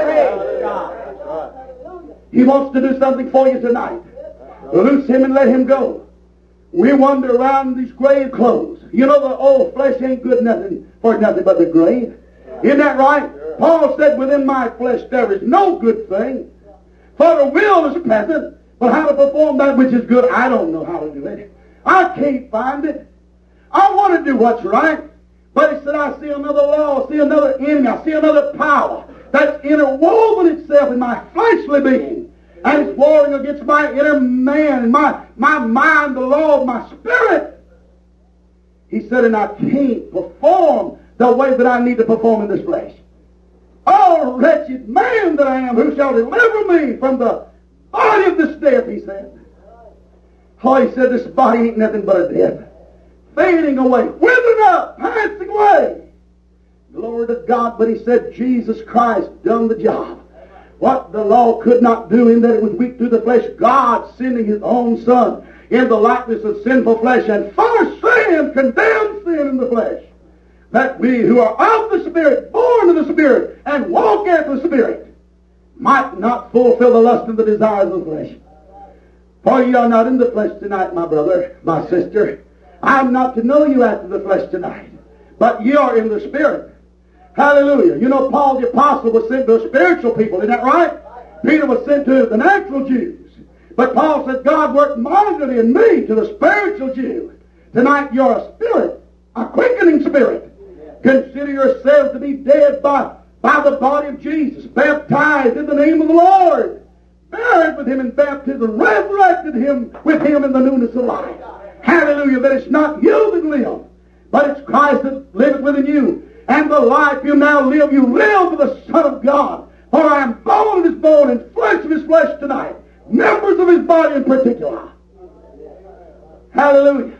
He wants to do something for you tonight. Loose him and let him go. We wander around these grave clothes. You know, the old flesh ain't good nothing for nothing but the grave. Isn't that right? Paul said, within my flesh there is no good thing. For the will is present, but how to perform that which is good, I don't know how to do it. I can't find it. I want to do what's right. But he said, I see another law, I see another enemy, I see another power that's interwoven itself in my fleshly being. And it's warring against my inner man and my, my mind, the law of my spirit. He said, and I can't perform the way that I need to perform in this flesh. Oh, wretched man that I am, who shall deliver me from the body of this death, he said. Oh, he said, this body ain't nothing but a death. Fading away, withering up, passing away. Glory to God, but he said, Jesus Christ done the job. What the law could not do in that it was weak through the flesh, God sending his own Son in the likeness of sinful flesh, and for sin, condemned sin in the flesh, that we who are of the Spirit, born of the Spirit, and walk after the Spirit, might not fulfill the lust and the desires of the flesh. For ye are not in the flesh tonight, my brother, my sister. I am not to know you after the flesh tonight, but ye are in the Spirit. Hallelujah. You know, Paul the Apostle was sent to spiritual people. Isn't that right? Peter was sent to the natural Jews. But Paul said, God worked mightily in me to the spiritual Jew. Tonight you're a spirit, a quickening spirit. Consider yourselves to be dead by, by the body of Jesus, baptized in the name of the Lord, buried with him in baptism, resurrected him with him in the newness of life. Hallelujah. That it's not you that live, but it's Christ that liveth within you. And the life you now live, you live for the Son of God. For I am bone of his bone and flesh of his flesh tonight. Members of his body in particular. Hallelujah.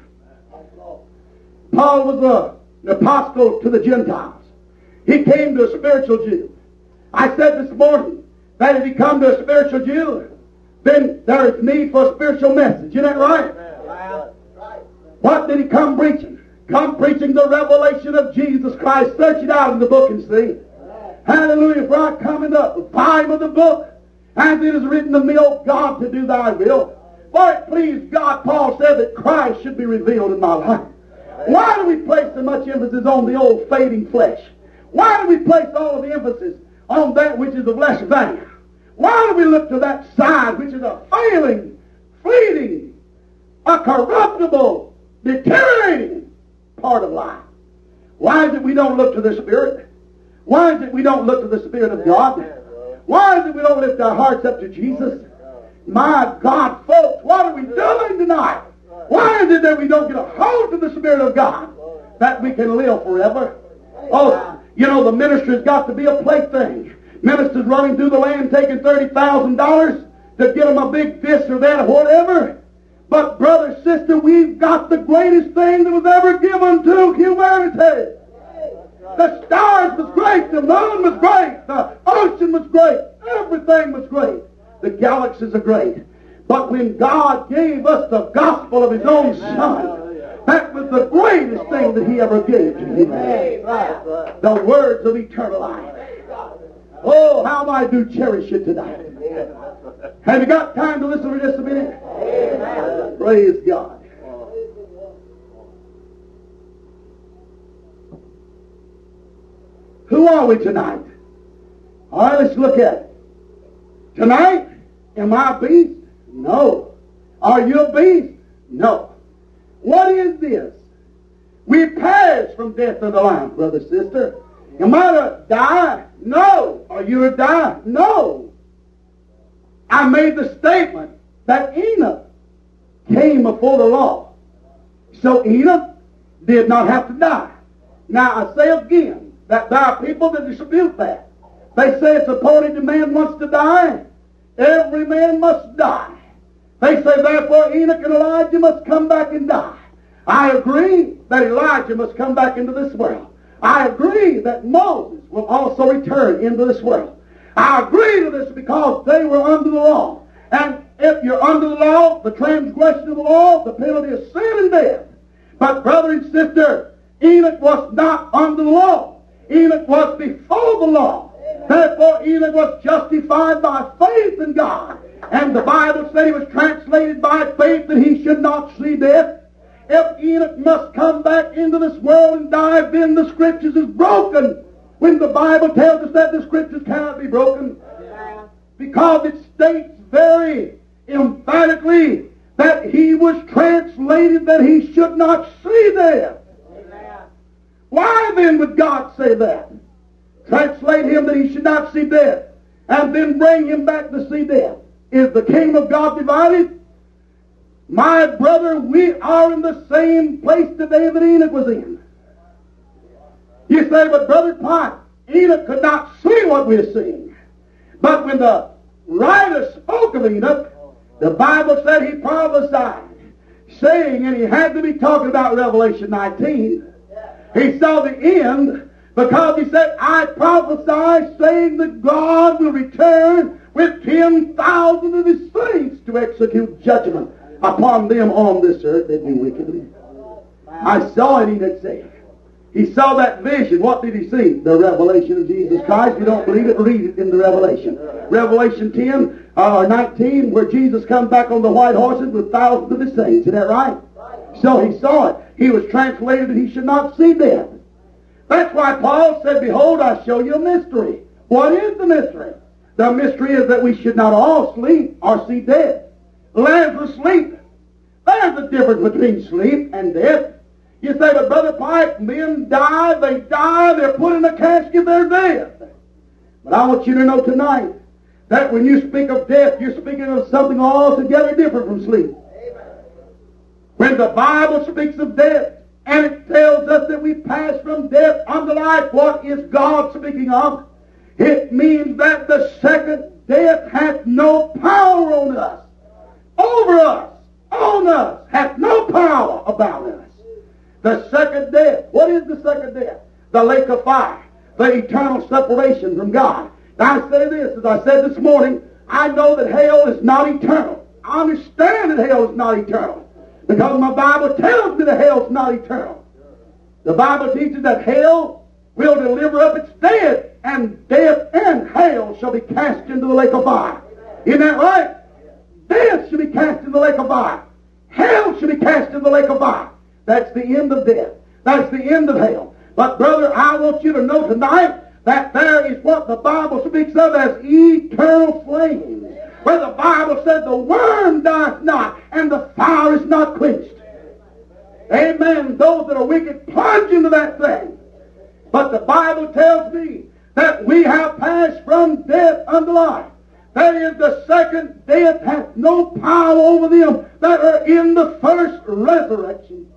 Paul was a, an apostle to the Gentiles. He came to a spiritual Jew. I said this morning that if he come to a spiritual Jew, then there is need for a spiritual message. Isn't that right? What did he come preaching? Come preaching the revelation of Jesus Christ. Search it out in the book and see. Hallelujah. For I come in the volume of the book, as it is written of me, O God, to do thy will. For it pleased God, Paul said, that Christ should be revealed in my life. Why do we place so much emphasis on the old fading flesh? Why do we place all of the emphasis on that which is of less value? Why do we look to that side which is a failing, fleeting, a corruptible, deteriorating part of life? Why is it we don't look to the Spirit? Why is it we don't look to the Spirit of God? Why is it we don't lift our hearts up to Jesus? My God, folks, what are we doing tonight? Why is it that we don't get a hold of the Spirit of God that we can live forever? Oh, you know, the minister's got to be a plaything. Ministers running through the land taking thirty thousand dollars to get them a big this or that or whatever. But, brother, sister, we've got the greatest thing that was ever given to humanity. The stars was great, the moon was great, the ocean was great, everything was great. The galaxies are great. But when God gave us the gospel of his own Son, that was the greatest thing that he ever gave to humanity. The words of eternal life. Oh, how I do cherish it tonight. Have you got time to listen for just a minute? Praise God. Who are we tonight? All right, let's look at it. Tonight, am I a beast? No. Are you a beast? No. What is this? We pass from death unto life, brother, sister. Am I to die? No. Are you to die? No. I made the statement that Enoch came before the law. So Enoch did not have to die. Now I say again, that there are people that dispute that. They say it's appointed to man wants to die. Every man must die. They say, therefore, Enoch and Elijah must come back and die. I agree that Elijah must come back into this world. I agree that Moses will also return into this world. I agree to this because they were under the law. And if you're under the law, the transgression of the law, the penalty is sin and death. But brother and sister, Enoch was not under the law. Enoch was before the law. Therefore, Enoch was justified by faith in God. And the Bible said he was translated by faith that he should not see death. If Enoch must come back into this world and die, then the Scriptures is broken. When the Bible tells us that the Scriptures cannot be broken. Because it states very emphatically that he was translated that he should not see death. Why then would God say that? Translate him that he should not see death, and then bring him back to see death. Is the kingdom of God divided? My brother, we are in the same place today that Enoch was in. You say, but Brother Pike, Enoch could not see what we're seeing. But when the writer spoke of Enoch, the Bible said he prophesied, saying, and he had to be talking about Revelation nineteen, he saw the end because he said, I prophesy saying that God will return with ten thousand of his saints to execute judgment upon them on this earth that do wickedly. I saw it, Enoch said. He saw that vision. What did he see? The revelation of Jesus Christ. If you don't believe it, read it in the Revelation. Revelation ten or nineteen, where Jesus comes back on the white horses with thousands of his saints. Is that right? So he saw it. He was translated that he should not see death. That's why Paul said, behold, I show you a mystery. What is the mystery? The mystery is that we should not all sleep or see death. Lazarus sleep. There's a difference between sleep and death. You say, but Brother Pike, men die, they die, they're put in a casket, they're dead. But I want you to know tonight that when you speak of death, you're speaking of something altogether different from sleep. Amen. When the Bible speaks of death, and it tells us that we pass from death unto life, what is God speaking of? It means that the second death hath no power on us, over us, on us, hath no power about us. The second death. What is the second death? The lake of fire. The eternal separation from God. Now I say this, as I said this morning, I know that hell is not eternal. I understand that hell is not eternal. Because my Bible tells me that hell is not eternal. The Bible teaches that hell will deliver up its dead, and death and hell shall be cast into the lake of fire. Isn't that right? Death shall be cast into the lake of fire. Hell shall be cast into the lake of fire. That's the end of death. That's the end of hell. But brother, I want you to know tonight that there is what the Bible speaks of as eternal flames. Where the Bible said the worm dieth not and the fire is not quenched. Amen. Those that are wicked plunge into that thing. But the Bible tells me that we have passed from death unto life. That is, the second death hath no power over them that are in the first resurrection.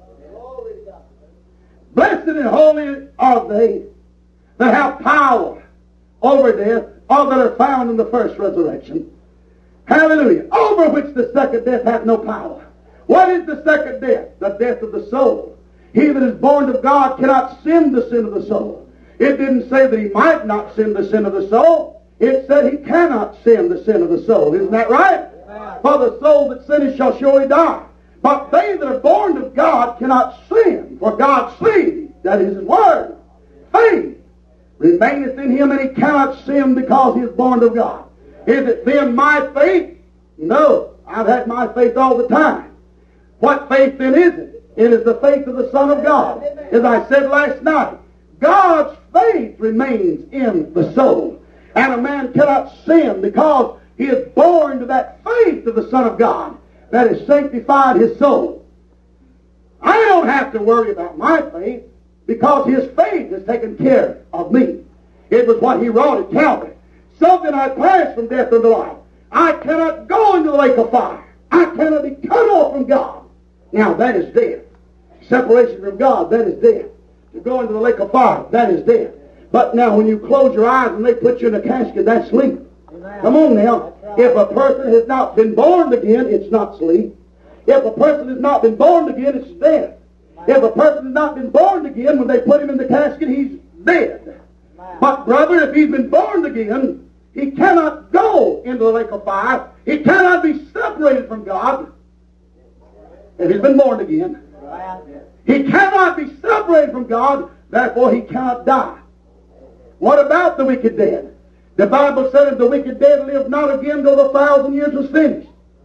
Blessed and holy are they that have power over death, or that are found in the first resurrection. Hallelujah. Over which the second death hath no power. What is the second death? The death of the soul. He that is born of God cannot sin the sin of the soul. It didn't say that he might not sin the sin of the soul. It said he cannot sin the sin of the soul. Isn't that right? For the soul that sinneth shall surely die. But they that are born of God cannot sin, for God's seed, that is His Word, faith, remaineth in him, and he cannot sin because he is born of God. Is it then my faith? No. I've had my faith all the time. What faith then is it? It is the faith of the Son of God. As I said last night, God's faith remains in the soul. And a man cannot sin because he is born to that faith of the Son of God that has sanctified his soul. I don't have to worry about my faith because his faith has taken care of me. It was what he wrought at Calvary. So then I pass from death unto life. I cannot go into the lake of fire. I cannot be cut off from God. Now that is death. Separation from God, that is death. To go into the lake of fire, that is death. But now when you close your eyes and they put you in a casket, that's sleep. Amen. Come on now. Right. If a person has not been born again, it's not sleep. If a person has not been born again, it's death. Amen. If a person has not been born again, when they put him in the casket, he's dead. Amen. But brother, if he's been born again, he cannot go into the lake of fire. He cannot be separated from God if he's been born again. Amen. He cannot be separated from God, therefore he cannot die. What about the wicked dead? The Bible said, if the wicked dead live not again till the thousand years was finished.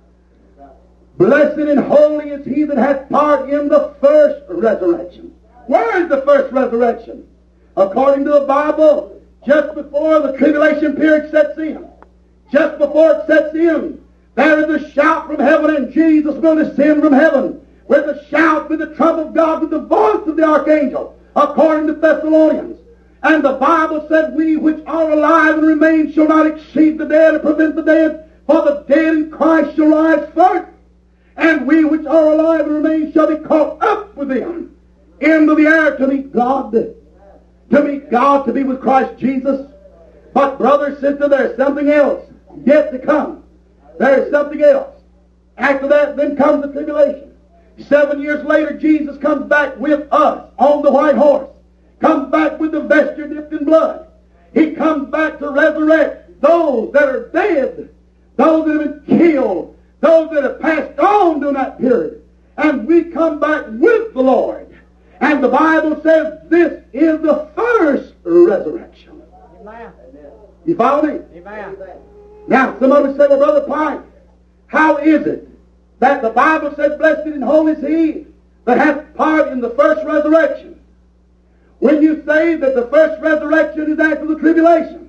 Blessed and holy is he that hath part in the first resurrection. Where is the first resurrection? According to the Bible, just before the tribulation period sets in, just before it sets in, there is a shout from heaven, and Jesus will descend from heaven with a shout, with the trump of God, with the voice of the archangel, according to Thessalonians. And the Bible said, we which are alive and remain shall not exceed the dead or prevent the dead, for the dead in Christ shall rise first. And we which are alive and remain shall be caught up with them into the air to meet God, to meet God, to be with Christ Jesus. But brother, sister, there's something else yet to come. There's something else. After that, then comes the tribulation. Seven years later, Jesus comes back with us on the white horse. Comes back with the vesture dipped in blood. He comes back to resurrect those that are dead, those that have been killed, those that have passed on during that period. And we come back with the Lord. And the Bible says this is the first resurrection. Amen. You follow me? Amen. Now, somebody say, well, Brother Pike, how is it that the Bible said, blessed and holy is he that hath part in the first resurrection? when you say that the first resurrection is after the tribulation.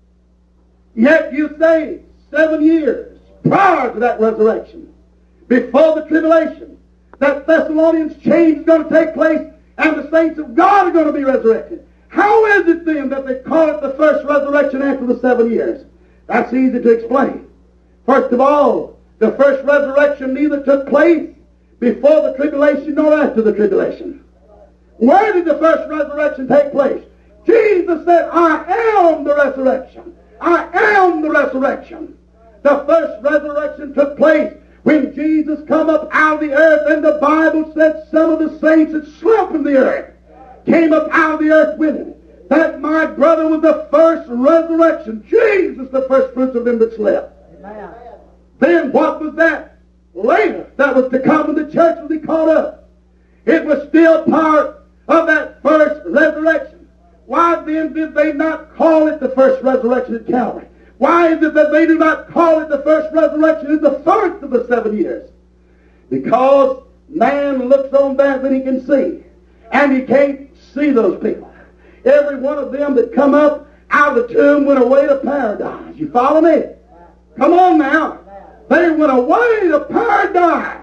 Yet you say seven years prior to that resurrection, before the tribulation, that Thessalonians change is going to take place and the saints of God are going to be resurrected. How is it then that they call it the first resurrection after the seven years? That's easy to explain. First of all, the first resurrection neither took place before the tribulation nor after the tribulation. Where did the first resurrection take place? Jesus said, I am the resurrection. I am the resurrection. The first resurrection took place when Jesus come up out of the earth, and the Bible said some of the saints that slept in the earth came up out of the earth with him. That, my brother, was the first resurrection. Jesus, the first fruits of them that slept. Amen. Then what was that? Later, that was to come when the church would be caught up. It was still part of that first resurrection. Why then did they not call it the first resurrection at Calvary? Why is it that they do not call it the first resurrection in the first of the seven years? Because man looks on that that he can see, and he can't see those people. Every one of them that come up out of the tomb went away to paradise. You follow me? Come on now. They went away to paradise,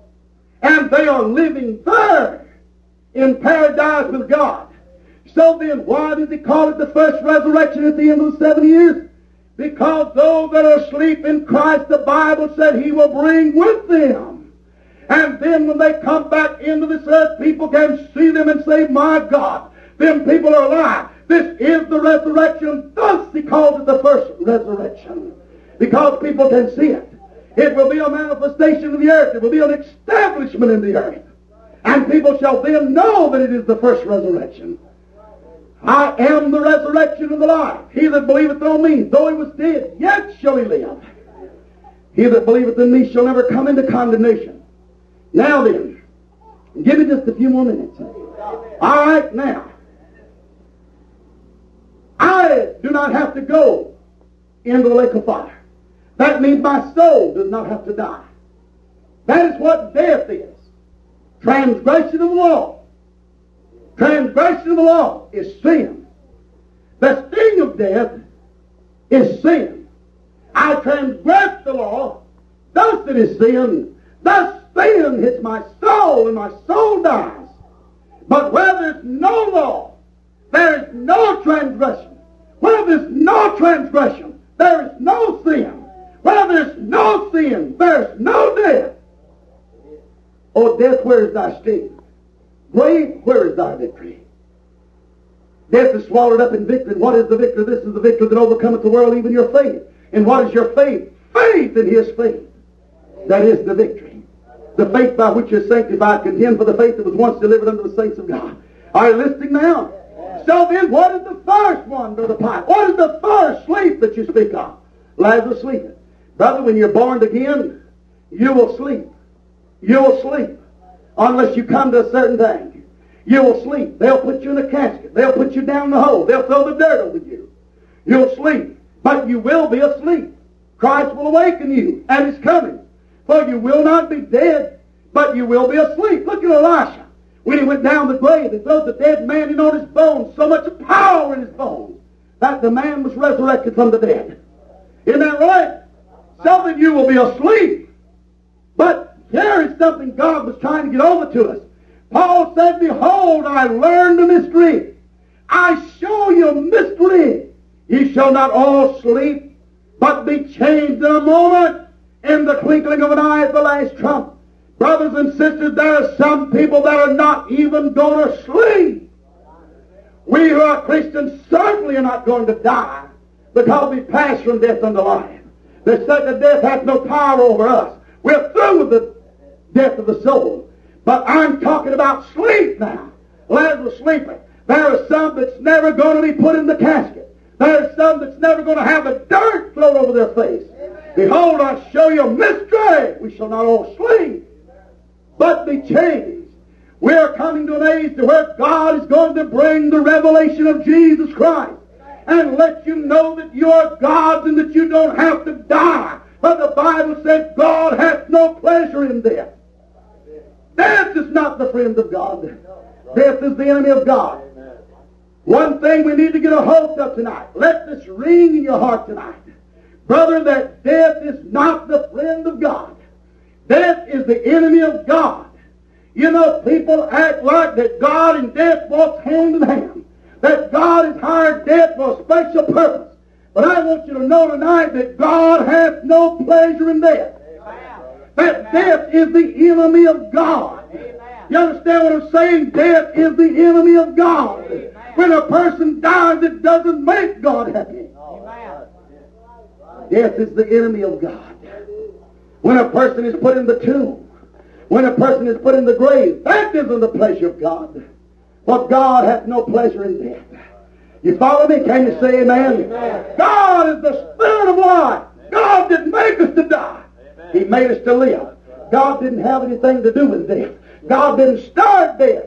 and they are living there in paradise with God. So then, why did he call it the first resurrection at the end of the seven years? Because those that are asleep in Christ, the Bible said he will bring with them. And then when they come back into this earth, people can see them and say, my God, them people are alive. This is the resurrection. Thus he calls it the first resurrection. Because people can see it. It will be a manifestation of the earth. It will be an establishment in the earth. And people shall then know that it is the first resurrection. I am the resurrection and the life. He that believeth on me, though he was dead, yet shall he live. He that believeth in me shall never come into condemnation. Now then, give me just a few more minutes. All right, now. I do not have to go into the lake of fire. That means my soul does not have to die. That is what death is. Transgression of the law. Transgression of the law is sin. The sting of death is sin. I transgress the law, thus it is sin. Thus sin hits my soul, and my soul dies. But where there's no law, there is no transgression. Where there's no transgression, there is no sin. Where there's no sin, there's no death. O death, where is thy sting? Grave, where is thy victory? Death is swallowed up in victory. And what is the victory? This is the victory that overcometh the world, even your faith. And what is your faith? Faith in his faith. That is the victory. The faith by which you're sanctified, contend for the faith that was once delivered unto the saints of God. Are you listening now? So then, what is the first one, Brother Pike? What is the first sleep that you speak of? Lazarus sleeping. Brother, when you're born again, you will sleep. You will sleep. Unless you come to a certain thing. You will sleep. They'll put you in a casket. They'll put you down the hole. They'll throw the dirt over you. You'll sleep. But you will be asleep. Christ will awaken you at his coming. For you will not be dead, but you will be asleep. Look at Elisha. When he went down the grave and threw the dead man in on his bones, so much power in his bones, that the man was resurrected from the dead. Isn't that right? So that you will be asleep. But here is something God was trying to get over to us. Paul said, behold, I learned a mystery. I show you a mystery. Ye shall not all sleep, but be changed in a moment, in the twinkling of an eye at the last trump. Brothers and sisters, there are some people that are not even going to sleep. We who are Christians certainly are not going to die, because we pass from death unto life. The second death hath no power over us. We're through with the death of the soul. But I'm talking about sleep now. Lazarus sleeping. There are some that's never going to be put in the casket. There are some that's never going to have the dirt thrown over their face. Amen. Behold, I show you a mystery. We shall not all sleep, but be changed. We are coming to an age to where God is going to bring the revelation of Jesus Christ and let you know that you are God's and that you don't have to die. But the Bible said God hath no pleasure in death. Death is not the friend of God. Death is the enemy of God. One thing we need to get a hold of tonight. Let this ring in your heart tonight. Brother, that death is not the friend of God. Death is the enemy of God. You know, people act like that God and death walks hand in hand. That God has hired death for a special purpose. But I want you to know tonight that God has no pleasure in death. Amen. That death is the enemy of God. Amen. You understand what I'm saying? Death is the enemy of God. Amen. When a person dies, it doesn't make God happy. Amen. Death is the enemy of God. When a person is put in the tomb, when a person is put in the grave, that isn't the pleasure of God. But God hath no pleasure in death. You follow me? Can you say amen? Amen. God is the Spirit of life. God didn't make us to die. Amen. He made us to live. God didn't have anything to do with death. God didn't start death.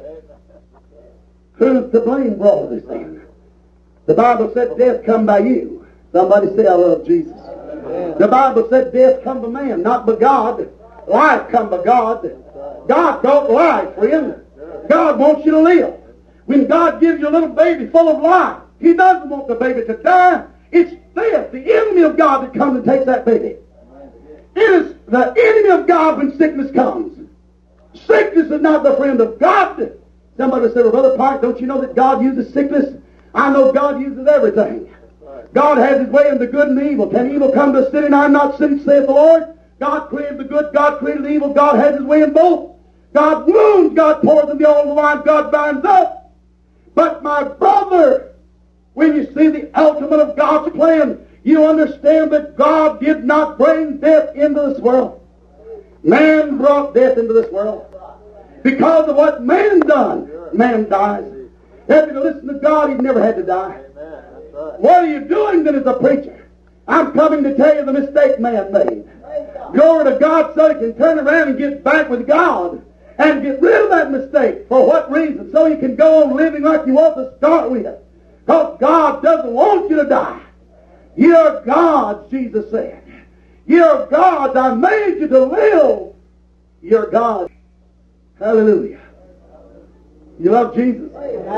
Who's to blame for all this thing? The Bible said death come by you. Somebody say, I love Jesus. Amen. The Bible said death come by man, not by God. Life come by God. God brought life, friend. God wants you to live. When God gives you a little baby full of life, He doesn't want the baby to die. It's death, the enemy of God, that comes and takes that baby. It is the enemy of God when sickness comes. Sickness is not the friend of God. Somebody said, well, Brother Pike, don't you know that God uses sickness? I know God uses everything. God has His way in the good and the evil. Can evil come to sin and I'm not sinning, saith the Lord? God created the good, God created the evil. God has His way in both. God wounds, God pours in the oil of wine, God binds up. But my brother, when you see the ultimate of God's plan, you understand that God did not bring death into this world. Man brought death into this world. Because of what man done, man dies. If you listen to God, He never had to die. What are you doing then as a preacher? I'm coming to tell you the mistake man made. Glory to God so He can turn around and get back with God and get rid of that mistake. For what reason? So you can go on living like you want to start with. Because God doesn't want you to die. You're God, Jesus said. You're God. I made you to live. You're God. Hallelujah. You love Jesus?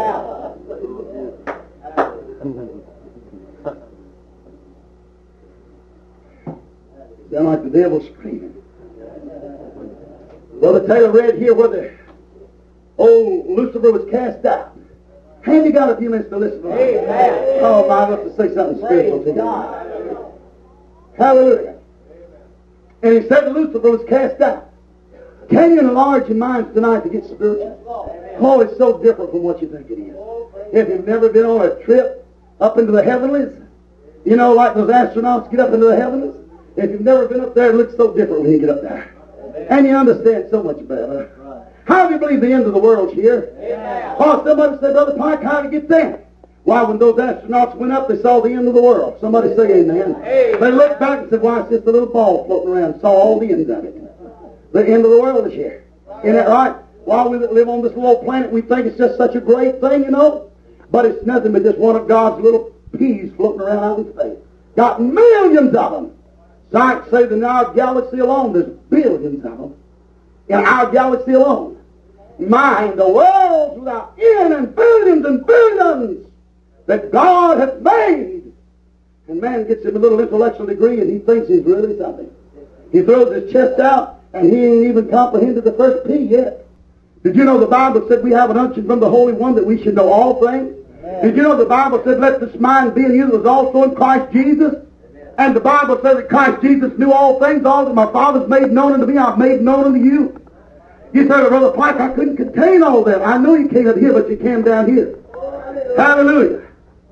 Sound like the devil screaming. Brother Taylor read here where the old Lucifer was cast out. Have you got a few minutes to listen to that? Oh, my, I want to say something spiritual to you. Hallelujah. And he said Lucifer was cast out. Can you enlarge your minds tonight to get spiritual? Oh, it's so different from what you think it is. If you've never been on a trip up into the heavenlies, you know, like those astronauts get up into the heavenlies, if you've never been up there, it looks so different when you get up there. And you understand so much better. How do you believe the end of the world's here? Yeah. Oh, somebody said, Brother Pike, how did you get there? Why, when those astronauts went up, they saw the end of the world. Somebody say amen. Amen. They looked back and said, why, it's just a little ball floating around. Saw all the ends of it. The end of the world is here. Isn't that right? While we live on this little planet, we think it's just such a great thing, you know? But it's nothing but just one of God's little peas floating around out in space. Got millions of them. Science say that in our galaxy alone, there's billions of them. In our galaxy alone. Mind the worlds without end and billions and billions that God has made. And man gets him a little intellectual degree and he thinks he's really something. He throws his chest out and he ain't even comprehended the first P yet. Did you know the Bible said we have an unction from the Holy One that we should know all things? Amen. Did you know the Bible said, let this mind be in you that was also in Christ Jesus? Amen. And the Bible said that Christ Jesus knew all things, all that my Father's made known unto me, I've made known unto you. You said, Brother Pike, I couldn't contain all that. I know you came up here, but you came down here. Hallelujah. Hallelujah.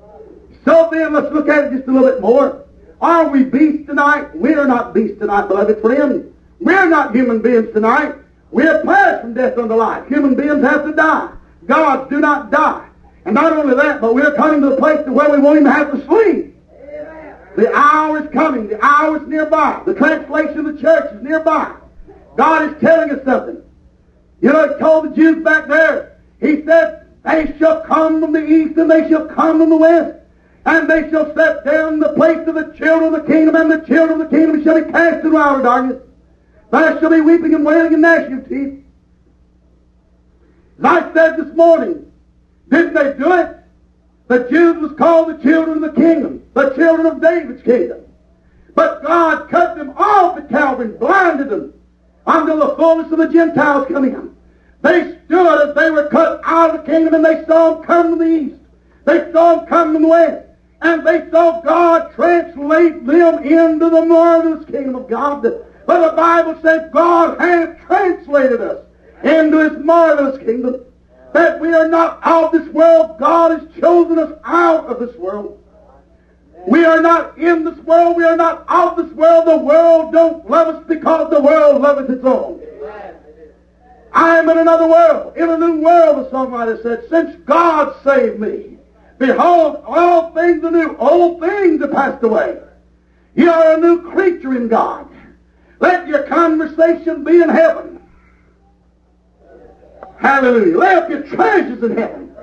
So then, let's look at it just a little bit more. Are we beasts tonight? We are not beasts tonight, beloved friend. We're not human beings tonight. We're passed from death unto life. Human beings have to die. Gods do not die. And not only that, but we're coming to the place to where we won't even have to sleep. Amen. The hour is coming. The hour is nearby. The translation of the church is nearby. God is telling us something. You know, He told the Jews back there, He said, they shall come from the east and they shall come from the west, and they shall set down in the place of the children of the kingdom, and the children of the kingdom shall be cast into outer darkness. There shall be weeping and wailing and gnashing of teeth. As I said this morning, didn't they do it? The Jews was called the children of the kingdom, the children of David's kingdom. But God cut them off at Calvary and blinded them until the fullness of the Gentiles come in. They stood as they were cut out of the kingdom, and they saw them come from the east. They saw them come from the west. And they saw God translate them into the marvelous kingdom of God. But the Bible says God has translated us into His marvelous kingdom. That we are not of this world. God has chosen us out of this world. We are not in this world. We are not of this world. The world don't love us because the world loveth its own. I am in another world, in a new world, the songwriter said. Since God saved me, behold, all things are new. Old things have passed away. You are a new creature in God. Let your conversation be in heaven. Hallelujah. Lay up your treasures in heaven.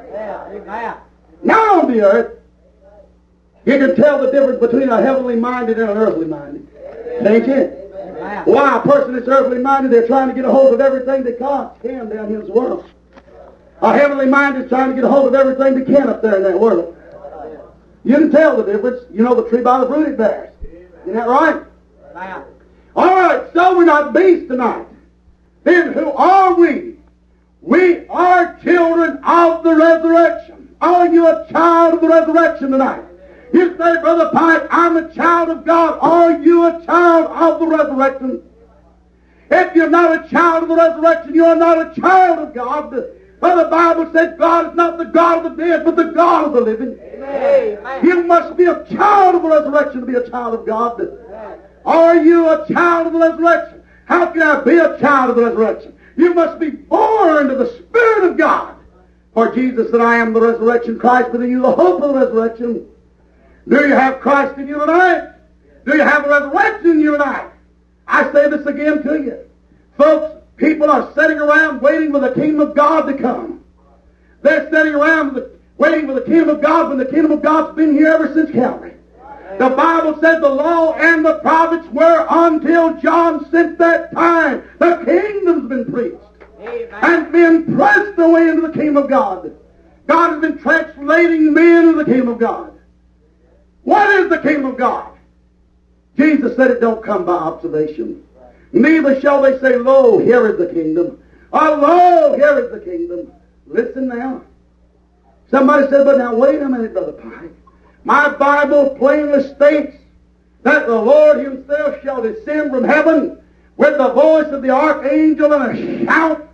Now on the earth, you can tell the difference between a heavenly minded and an earthly minded. Can't you? Why, a person that's earthly minded, they're trying to get a hold of everything they can down here in this world. A heavenly minded is trying to get a hold of everything they can up there in that world. You can tell the difference. You know the tree by the fruit it bears. Isn't that right? All right, so we're not beasts tonight. Then who are we? We are children of the resurrection. Are you a child of the resurrection tonight? You say, Brother Pike, I'm a child of God. Are you a child of the resurrection? If you're not a child of the resurrection, you are not a child of God. For the Bible says God is not the God of the dead, but the God of the living. Amen. You must be a child of the resurrection to be a child of God. Amen. Are you a child of the resurrection? How can I be a child of the resurrection? You must be born of the Spirit of God. For Jesus said, I am the resurrection, Christ within you, the hope of the resurrection. Do you have Christ in you tonight? Do you have a resurrection in you tonight? I say this again to you. Folks, people are sitting around waiting for the kingdom of God to come. They're sitting around the, waiting for the kingdom of God when the kingdom of God's been here ever since Calvary. The Bible says the law and the prophets were until John. Since that time, the kingdom's been preached. Amen. And been pressed away into the kingdom of God. God has been translating men into the kingdom of God. What is the kingdom of God? Jesus said it don't come by observation. Neither shall they say, lo, here is the kingdom. Or, lo, here is the kingdom. Listen now. Somebody said, but now wait a minute, Brother Pike. My Bible plainly states that the Lord Himself shall descend from heaven with the voice of the archangel and a shout.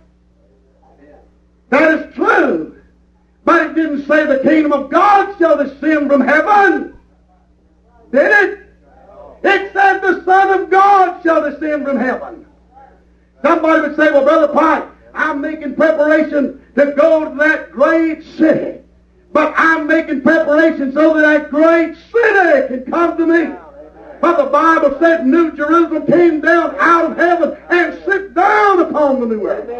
That is true. But it didn't say the kingdom of God shall descend from heaven. Did it? It said the Son of God shall descend from heaven. Somebody would say, well, Brother Pike, I'm making preparation to go to that great city. But I'm making preparation so that that great city can come to me. But the Bible said New Jerusalem came down out of heaven and sit down upon the new earth.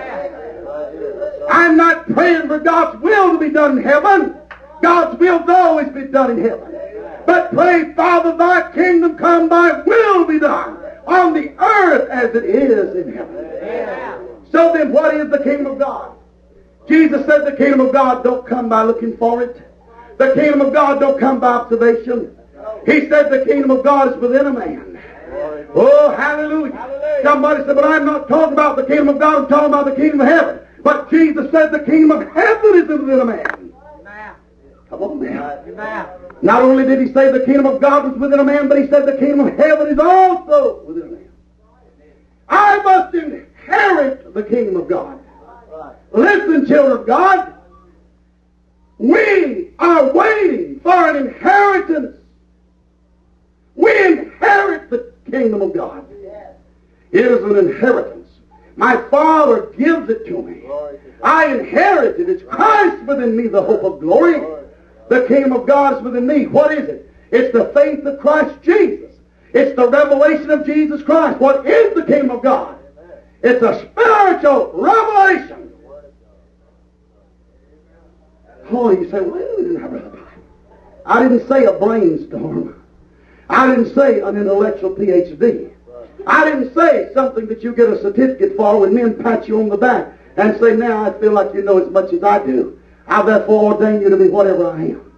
I'm not praying for God's will to be done in heaven. God's will will always be done in heaven. But pray, Father, thy kingdom come, thy will be done on the earth as it is in heaven. So then what is the kingdom of God? Jesus said the kingdom of God don't come by looking for it. The kingdom of God don't come by observation. He said the kingdom of God is within a man. Oh, hallelujah. hallelujah. Somebody said, but I'm not talking about the kingdom of God, I'm talking about the kingdom of heaven. But Jesus said the kingdom of heaven is within a man. Come on now. Not only did He say the kingdom of God was within a man, but He said the kingdom of heaven is also within a man. I must inherit the kingdom of God. Listen, children of God, we are waiting for an inheritance. We inherit the kingdom of God. It is an inheritance. My Father gives it to me. I inherit it. It's Christ within me, the hope of glory. The kingdom of God is within me. What is it? It's the faith of Christ Jesus. It's the revelation of Jesus Christ. What is the kingdom of God? It's a spiritual revelation. Oh, you say, well, wait a minute, Brother Pike. I didn't say a brainstorm. I didn't say an intellectual P H D. I didn't say something that you get a certificate for when men pat you on the back and say, now I feel like you know as much as I do. I therefore ordain you to be whatever I am.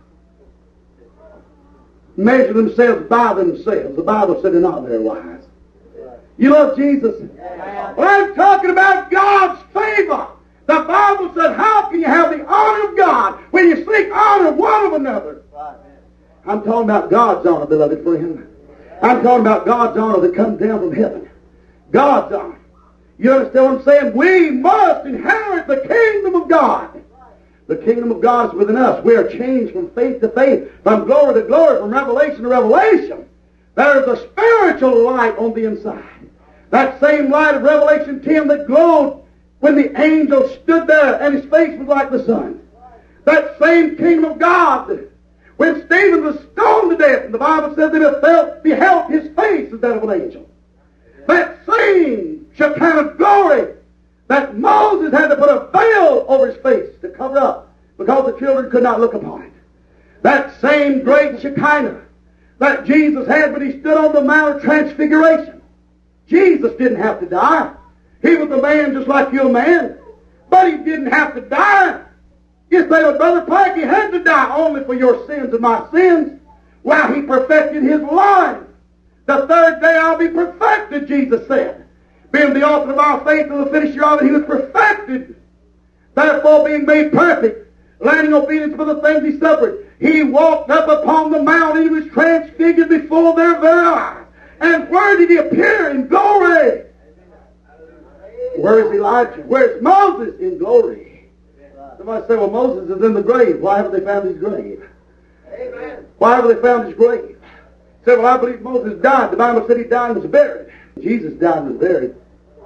Measure themselves by themselves. The Bible said they're not very wise. You love Jesus? Well, I'm talking about God's favor. The Bible said, how can you have the honor of God when you seek honor one of another? I'm talking about God's honor, beloved friend. I'm talking about God's honor that comes down from heaven. God's honor. You understand what I'm saying? We must inherit the kingdom of God. The kingdom of God is within us. We are changed from faith to faith, from glory to glory, from revelation to revelation. There is a spiritual light on the inside. That same light of Revelation ten that glowed when the angel stood there and his face was like the sun. That same kingdom of God, when Stephen was stoned to death, and the Bible says that he felt, beheld his face as that of an angel. That same Shekinah glory that Moses had to put a veil over his face to cover up because the children could not look upon it. That same great Shekinah that Jesus had when he stood on the Mount of Transfiguration. Jesus didn't have to die. He was a man just like you, a man. But he didn't have to die. You say, well, Brother Pike, he had to die only for your sins and my sins. While he perfected his life. The third day I'll be perfected, Jesus said. Being the author of our faith and the finisher of it, he was perfected. Therefore, being made perfect, learning obedience for the things he suffered, he walked up upon the mount and he was transfigured before their very eyes. And where did he appear? In glory. Where is Elijah? Where is Moses? In glory. Somebody say, well, Moses is in the grave. Why haven't they found his grave? Amen. Why haven't they found his grave? Say, well, I believe Moses died. The Bible said he died and was buried. Jesus died and was buried.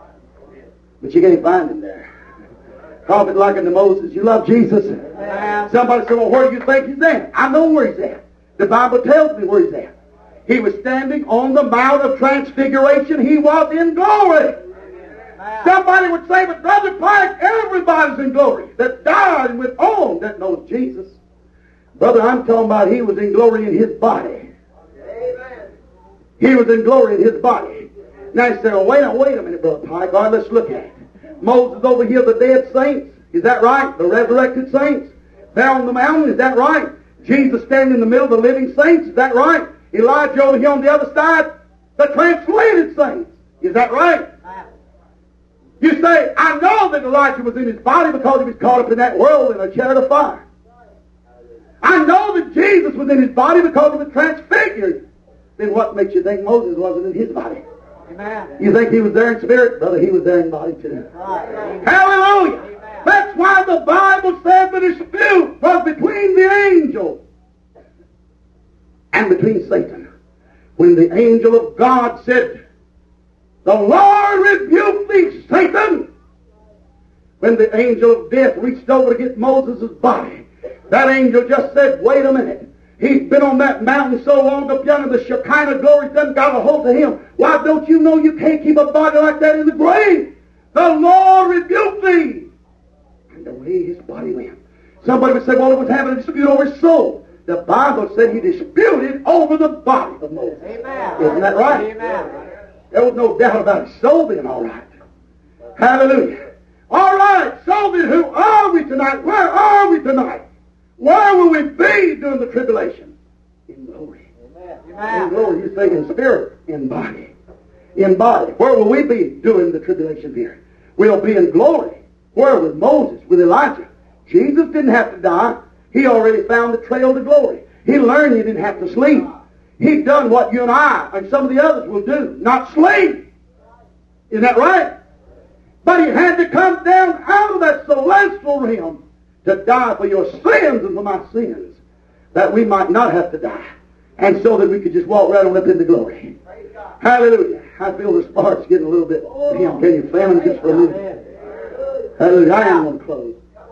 But you can't find him there. Prophet likened to Moses. You love Jesus? Amen. Somebody said, well, where do you think he's at? I know where he's at. The Bible tells me where he's at. He was standing on the Mount of Transfiguration. He was in glory. Amen. Somebody would say, but Brother Pike, everybody's in glory. That died and went on that knows Jesus. Brother, I'm talking about he was in glory in his body. Amen. He was in glory in his body. Now you say, well, wait a, wait a minute, Brother Pike. All right, let's look at it. Moses over here, the dead saints. Is that right? The resurrected saints. There on the mountain. Is that right? Jesus standing in the middle of the living saints. Is that right? Elijah over here on the other side. The translated saints. Is that right? You say, I know that Elijah was in his body because he was caught up in that world in a chariot of fire. I know that Jesus was in his body because he was transfigured. Then what makes you think Moses wasn't in his body? Amen. You think he was there in spirit? Brother, he was there in body too. Right. Hallelujah! Amen. That's why the Bible said the dispute was between the angel and between Satan. When the angel of God said, the Lord rebuke thee, Satan! When the angel of death reached over to get Moses' body, that angel just said, wait a minute. He's been on that mountain so long up yonder, the Shekinah glory done got a hold of him. Why, don't you know you can't keep a body like that in the grave? The Lord rebuke thee. And away his body went. Somebody would say, well, it was having a dispute over his soul. The Bible said he disputed over the body of Moses. Amen. Isn't that right? Amen. There was no doubt about his soul being all right. Hallelujah. All right, so then who are we tonight? Where are we tonight? Where will we be during the tribulation? In glory. Amen. In glory, you say in spirit, in body. In body. Where will we be during the tribulation period? We'll be in glory. Where? With Moses, with Elijah. Jesus didn't have to die. He already found the trail to glory. He learned he didn't have to sleep. He'd done what you and I and some of the others will do, not sleep. Isn't that right? But he had to come down out of that celestial realm to die for your sins and for my sins, that we might not have to die, and so that we could just walk right on up into glory. Hallelujah. I feel the sparks getting a little bit dim. Can you fan them just for a minute? Hallelujah. I am going to close.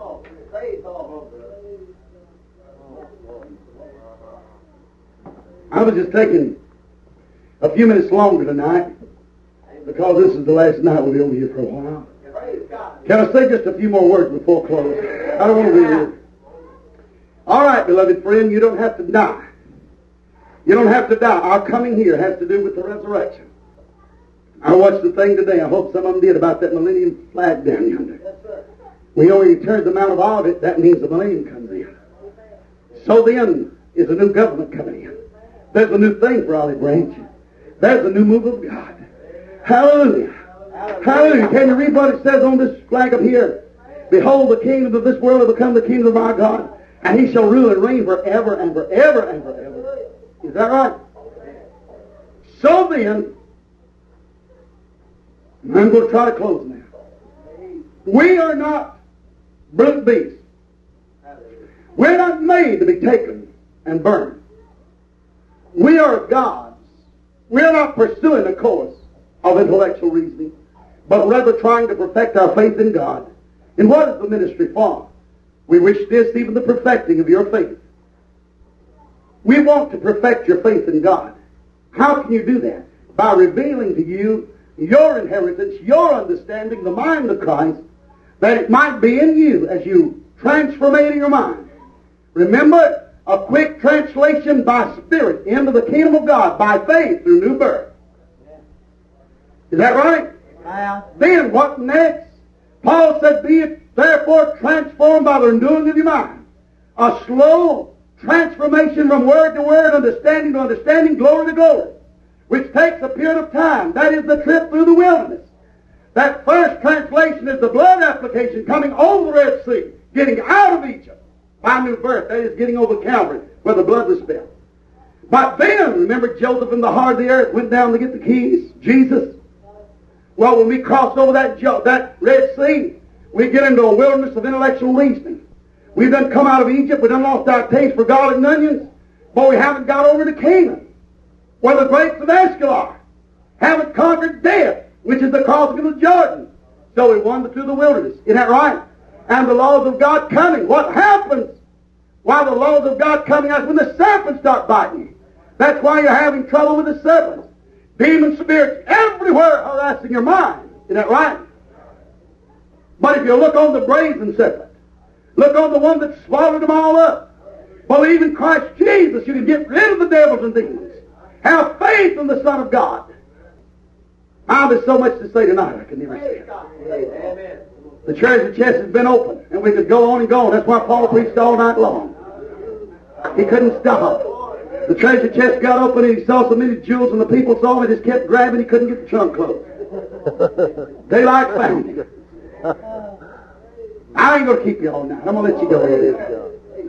I was just taking a few minutes longer tonight because this is the last night we'll be over here for a while. Can I say just a few more words before close? I don't want to be rude. All right, beloved friend, you don't have to die. You don't have to die. Our coming here has to do with the resurrection. I watched the thing today. I hope some of them did about that millennium flag down yonder. We know he turned the Mount of Olivet, that means the millennium comes in. So then is a new government coming in. There's a new thing for Olive Branch. There's a new move of God. Hallelujah. Hallelujah. Hallelujah. Can you read what it says on this flag up here? Behold, the kingdom of this world will become the kingdom of our God, and he shall rule and reign forever and forever and forever. Is that right? So then, I'm going to try to close now. We are not brute beasts. We're not made to be taken and burned. We are gods. We're not pursuing a course of intellectual reasoning, but rather trying to perfect our faith in God. And what is the ministry for? We wish this, even the perfecting of your faith. We want to perfect your faith in God. How can you do that? By revealing to you your inheritance, your understanding, the mind of Christ, that it might be in you as you transformate your mind. Remember, a quick translation by spirit into the kingdom of God, by faith through new birth. Is that right? Yeah. Then what next? Paul said, be it therefore transformed by the renewing of your mind. A slow transformation from word to word, understanding to understanding, glory to glory, which takes a period of time. That is the trip through the wilderness. That first translation is the blood application coming over the Red Sea, getting out of Egypt by new birth. That is getting over Calvary, where the blood was spilled. But then, remember Joseph in the heart of the earth went down to get the keys? Jesus. Well, when we cross over that, that Red Sea, we get into a wilderness of intellectual reasoning. We've done come out of Egypt. We've done lost our taste for garlic and onions. But we haven't got over to Canaan, where the grapes of Escalon haven't conquered death, which is the crossing of the Jordan. So we wandered through the wilderness. Isn't that right? And the laws of God coming. What happens while the laws of God coming? That's when the serpents start biting you. That's why you're having trouble with the serpents. Demon spirits everywhere harassing your mind. Isn't that right? But if you look on the brazen serpent, look on the one that swallowed them all up, believe in Christ Jesus, you can get rid of the devils and demons. Have faith in the Son of God. Ah, there's so much to say tonight, I can never say it. Amen. The treasure chest has been opened, and we could go on and go on. That's why Paul preached all night long. He couldn't stop. The treasure chest got open, and he saw so many jewels, and the people saw him, and just kept grabbing. He couldn't get the trunk closed. Daylight found him. I ain't going to keep you all night. I'm going to let you go.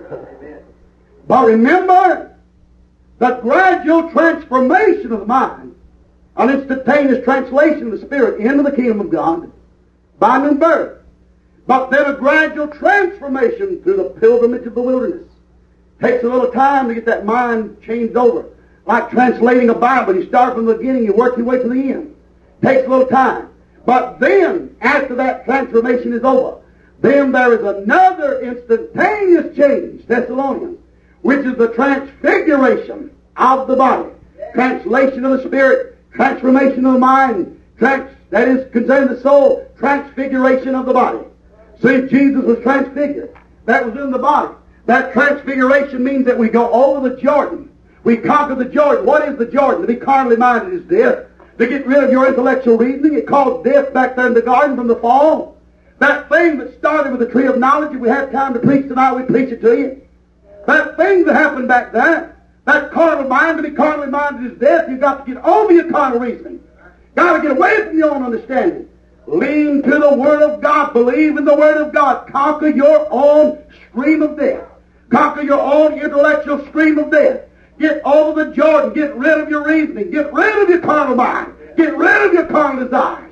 But remember, the gradual transformation of the mind, an instantaneous translation of the Spirit into the kingdom of God by new birth. But then a gradual transformation through the pilgrimage of the wilderness. Takes a little time to get that mind changed over. Like translating a Bible. You start from the beginning, you work your way to the end. Takes a little time. But then, after that transformation is over, then there is another instantaneous change, Thessalonians, which is the transfiguration of the body. Translation of the Spirit, transformation of the mind, trans, that is concerning the soul, transfiguration of the body. See, Jesus was transfigured. That was in the body. That transfiguration means that we go over the Jordan. We conquer the Jordan. What is the Jordan? To be carnally minded is death. To get rid of your intellectual reasoning, it caused death back there in the garden from the fall. That thing that started with the tree of knowledge, if we have time to preach tonight, we preach it to you. That thing that happened back there, that carnal mind, to be carnally minded is death. You've got to get over your carnal reasoning. Got to get away from your own understanding. Lean to the Word of God. Believe in the Word of God. Conquer your own stream of death. Conquer your own intellectual stream of death. Get over the Jordan. Get rid of your reasoning. Get rid of your carnal mind. Get rid of your carnal desires.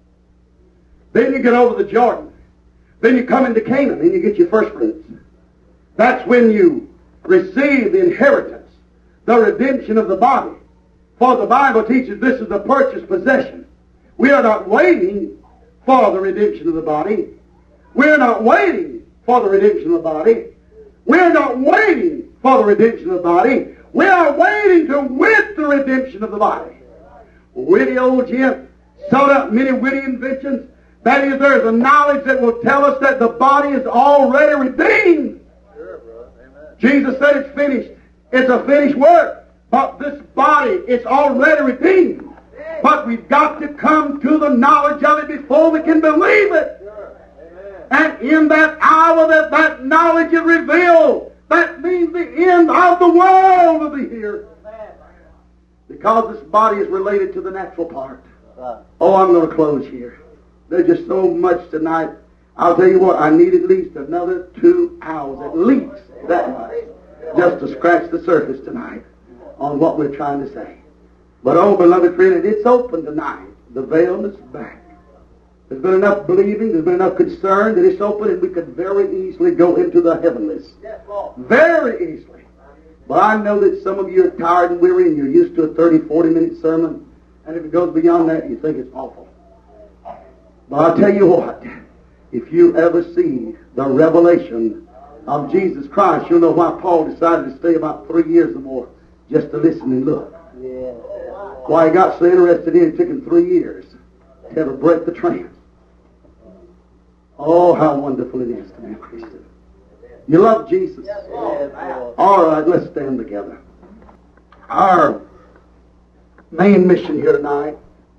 Then you get over the Jordan. Then you come into Canaan. Then you get your first fruits. That's when you receive the inheritance, the redemption of the body. For the Bible teaches this is a purchased possession. We are not waiting for the redemption of the body. We are not waiting for the redemption of the body. We are not waiting for the redemption of the body. We are waiting to win the redemption of the body. Witty old Jim sought out many witty inventions. That is, there is a knowledge that will tell us that the body is already redeemed. Sure, brother. Amen. Jesus said it's finished. It's a finished work. But this body is already redeemed. But we've got to come to the knowledge of it before we can believe it. Sure. Amen. And in that hour that that knowledge is revealed, that means the end of the world will be here. Because this body is related to the natural part. Oh, I'm going to close here. There's just so much tonight. I'll tell you what, I need at least another two hours, at least that much, just to scratch the surface tonight on what we're trying to say. But oh, beloved friend, it's open tonight. The veil is back. There's been enough believing, there's been enough concern that it's open, and we could very easily go into the heavenlies. Very easily. But I know that some of you are tired and weary, and you're used to a thirty, forty minute sermon, and if it goes beyond that, you think it's awful. But I'll tell you what, if you ever see the revelation of Jesus Christ, you'll know why Paul decided to stay about three years or more just to listen and look. Yeah. Why he got so interested in it, it took him three years to ever break the trance. Oh, how wonderful it is to be a Christian. You love Jesus? Yes, Lord. All right, let's stand together. Our main mission here tonight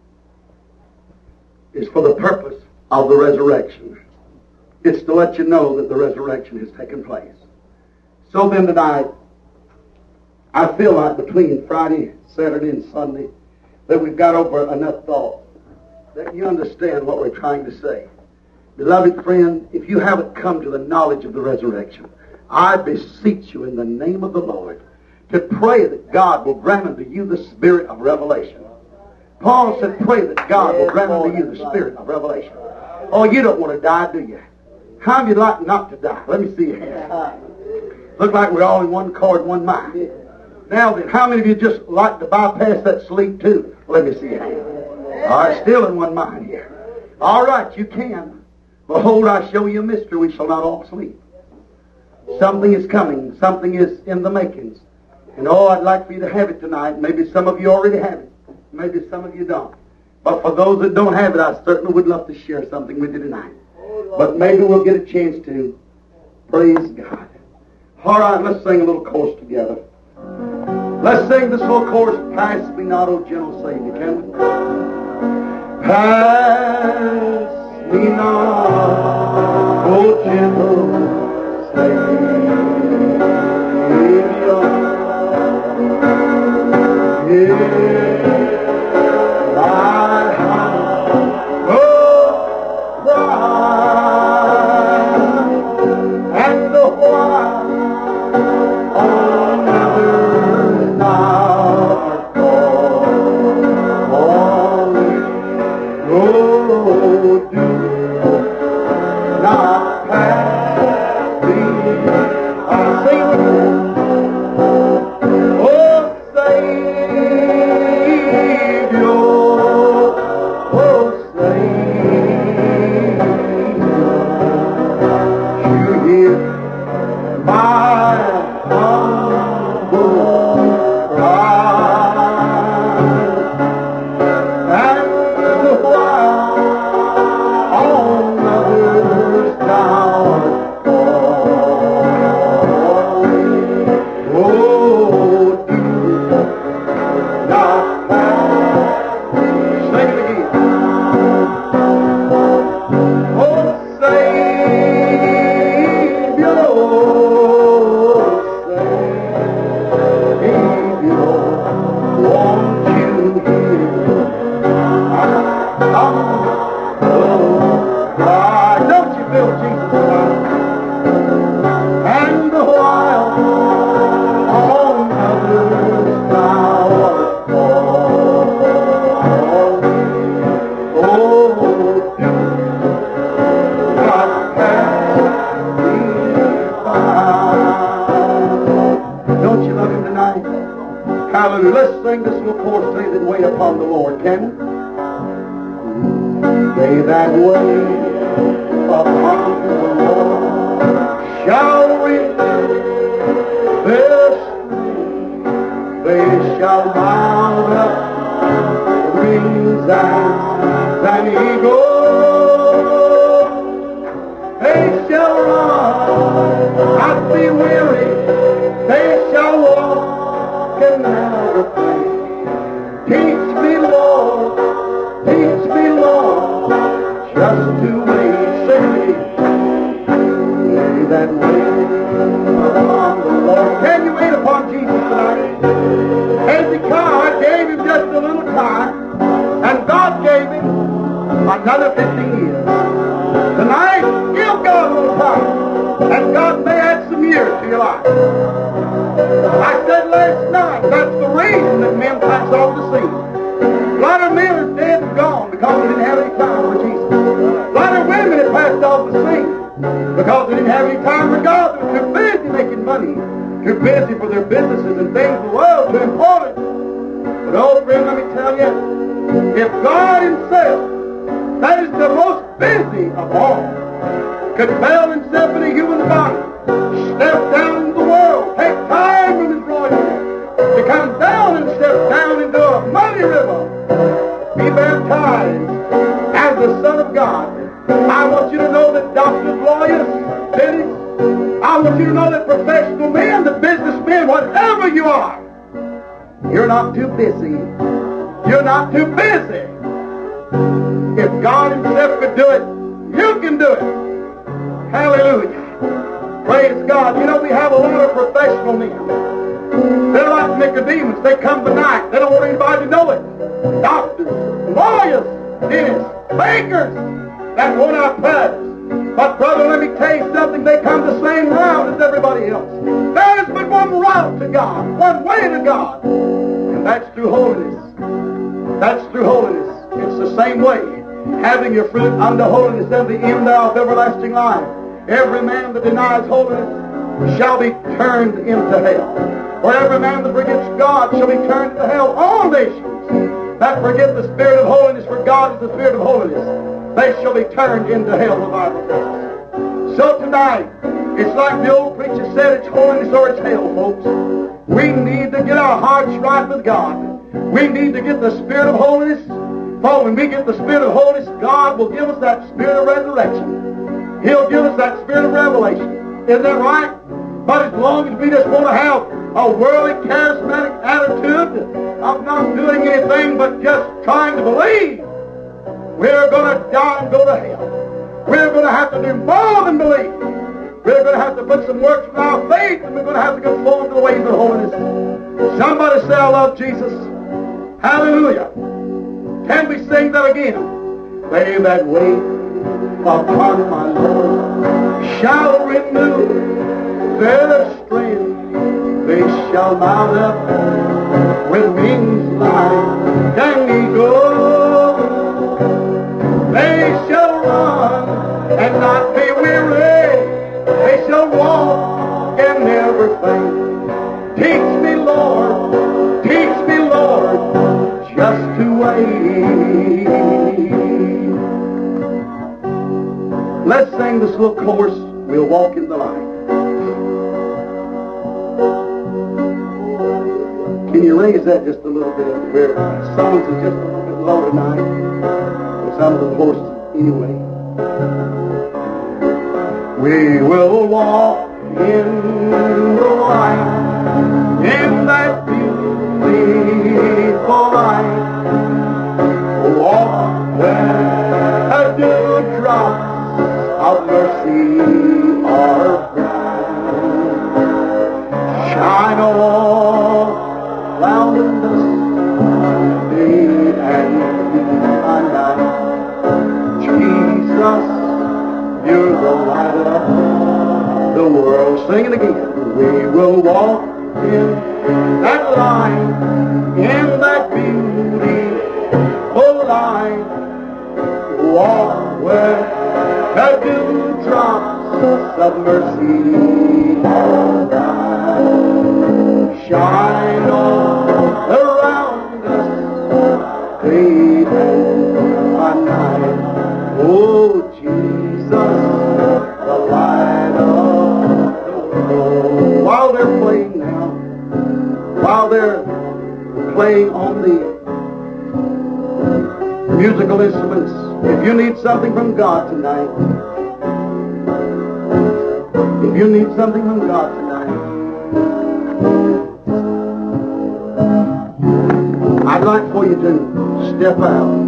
is for the purpose of the resurrection. It's to let you know that the resurrection has taken place. So then tonight, I feel like between Friday, Saturday, and Sunday that we've got over enough thought that you understand what we're trying to say. Beloved friend, if you haven't come to the knowledge of the resurrection, I beseech you in the name of the Lord to pray that God will grant unto you the spirit of revelation. Paul said, pray that God will grant unto you the spirit of revelation. Oh, you don't want to die, do you? How would you like not to die? Let me see your hands. Look like we're all in one accord, one mind. Now then, how many of you just like to bypass that sleep too? Let me see your hands. All right, still in one mind here. All right, you can. Behold, I show you a mystery. We shall not all sleep. Something is coming. Something is in the makings. And oh, I'd like for you to have it tonight. Maybe some of you already have it. Maybe some of you don't. But for those that don't have it, I certainly would love to share something with you tonight. But maybe we'll get a chance to. Praise God. All right, let's sing a little chorus together. Let's sing this little chorus, Pass Me Not, O Gentle Savior, can we? Pass me not, O gentle Savior. Hear my heart, oh, cry, and the while on others now are calling, oh, do not pass me. I sing. Just to wait, say your life. I said last night, that's the reason that men pass off the scene. A lot of men are dead and gone because they didn't have any time for Jesus. A lot of women have passed off the scene because they didn't have any time for God. They were too busy making money, too busy for their businesses and things of the world, too important. But oh friend, let me tell you, if God Himself, that is the most busy of all, could veil Himself in a human body, step down into the world, take time from His royalty to come down and step down into a muddy river, be baptized as the Son of God. I want you to know that doctors, lawyers, cynics, I want you to know that professional men, the businessmen, whatever you are, you're not too busy. You're not too busy. If God Himself could do it, you can do it. Hallelujah. Praise God. You know, we have a lot of professional men. They're like Nicodemus. They come by night. They don't want anybody to know it. Doctors, lawyers, dentists, bakers that want our prayers. But brother, let me tell you something. They come the same route as everybody else. There is but one route to God, one way to God. And that's through holiness. That's through holiness. It's the same way. Having your fruit unto holiness and the end thereof everlasting life. Every man that denies holiness shall be turned into hell. For every man that forgets God shall be turned into hell. All nations that forget the spirit of holiness, for God is the spirit of holiness, they shall be turned into hell, the Bible says. So tonight, it's like the old preacher said, it's holiness or it's hell, folks. We need to get our hearts right with God. We need to get the spirit of holiness. For when we get the spirit of holiness, God will give us that spirit of resurrection. He'll give us that spirit of revelation. Isn't that right? But as long as we just want to have a worldly, charismatic attitude of not doing anything but just trying to believe, we're going to die and go to hell. We're going to have to do more than believe. We're going to have to put some works with our faith, and we're going to have to conform to the ways of holiness. Somebody say, I love Jesus. Hallelujah. Can we sing that again? They that wait upon my Lord shall renew their strength. They shall mount up with wings like an eagle. They shall run and not be weary. They shall walk and never faint. Teach me, Lord, teach me, Lord, just to wait. Let's sing this little chorus. We'll walk in the light. Can you raise that just a little bit? Where songs are just a little bit low tonight. Some of the voices, anyway. We will walk in the light, in that beautiful light. Walk where dewdrops of mercy are found. Shine all round us, day and night. Jesus, you're the light of the world. Sing it again. We will walk in that light, in that beautiful light. Walk where the dewdrops of mercy are found. Shine all around us, day and night. Oh, Jesus, the light of the world. While they're playing now, while they're playing on the musical instruments, if you need something from God tonight, if you need something from God tonight, I'd like for you to step out.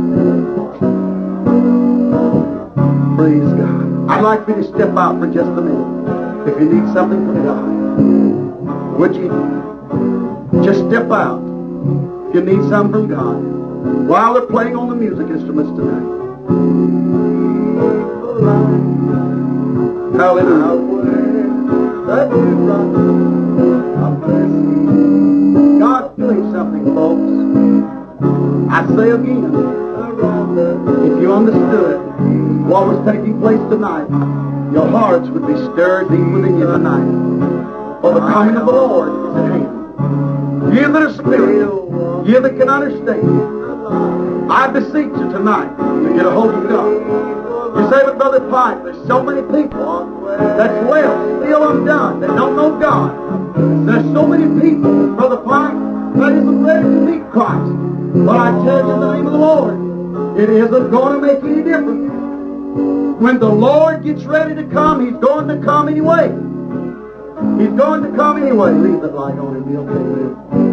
Praise God. I'd like for you to step out for just a minute. If you need something from God, would you just step out if you need something from God while they're playing on the music instruments tonight? Hallelujah. That's it, brother. God bless you. God's doing something, folks. I say again, if you understood what was taking place tonight, your hearts would be stirred deep within you tonight. For the coming of the Lord is at hand. You that are spiritual, you that can understand, I beseech you tonight to get a hold of God. You say, but Brother Pipe, there's so many people that's left still undone, that don't know God. There's so many people, Brother Pipe, that isn't ready to meet Christ. But I tell you in the name of the Lord, it isn't going to make any difference. When the Lord gets ready to come, He's going to come anyway. He's going to come anyway. Leave that light on and be okay.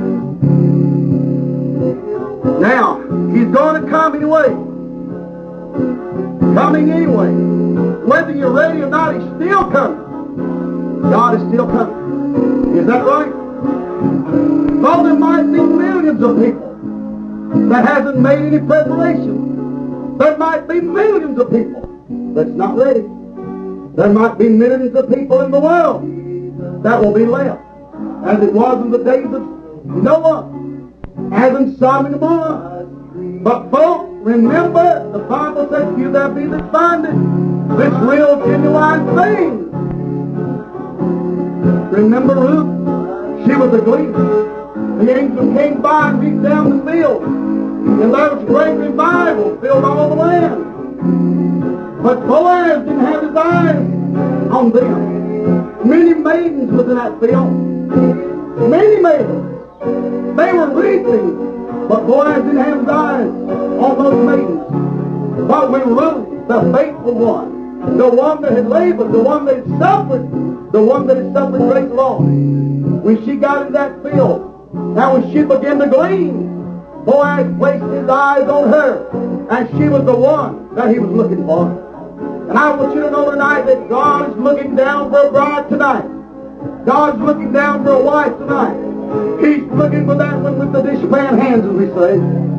Now, He's going to come anyway. Coming anyway. Whether you're ready or not, He's still coming. God is still coming. Is that right? Well, there might be millions of people that hasn't made any preparation. There might be millions of people that's not ready. There might be millions of people in the world that will be left, as it was in the days of Noah, as in Sodom and Gomorrah. But folks, remember, the Bible says, "You there be that find it, this real genuine thing." Remember Ruth? She was a gleaner. The angel came by and beat down the field, and there was great revival filled all the land. But Boaz didn't have his eyes on them. Many maidens was in that field. Many maidens. They were reaping, but Boaz didn't have his eyes on those maidens. But when Ruth, the faithful one, the one that had labored, the one that had suffered, the one that had suffered great loss, when she got into that field, now when she began to glean, Boaz placed his eyes on her, and she was the one that he was looking for. And I want you to know tonight that God is looking down for a bride tonight. God's looking down for a wife tonight. He's looking for that one with the dishpan hands, as we say.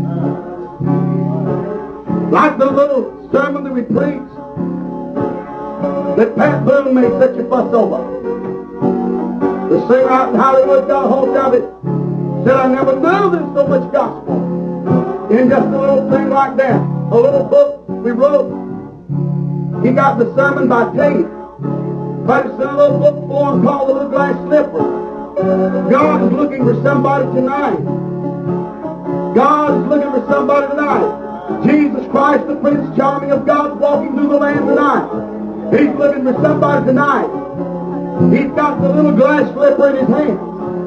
Like the little sermon that we preached that Pat Boone made such a fuss over. The singer out in Hollywood got hold of it, said, "I never knew there's so much gospel in just a little thing like that." A little book we wrote. He got the sermon by tape, but it's in a little book form called The Little Glass Slipper. God is looking for somebody tonight. God is looking for somebody tonight. Jesus Christ, the Prince Charming of God, walking through the land tonight. He's looking for somebody tonight. He's got the little glass slipper in his hand.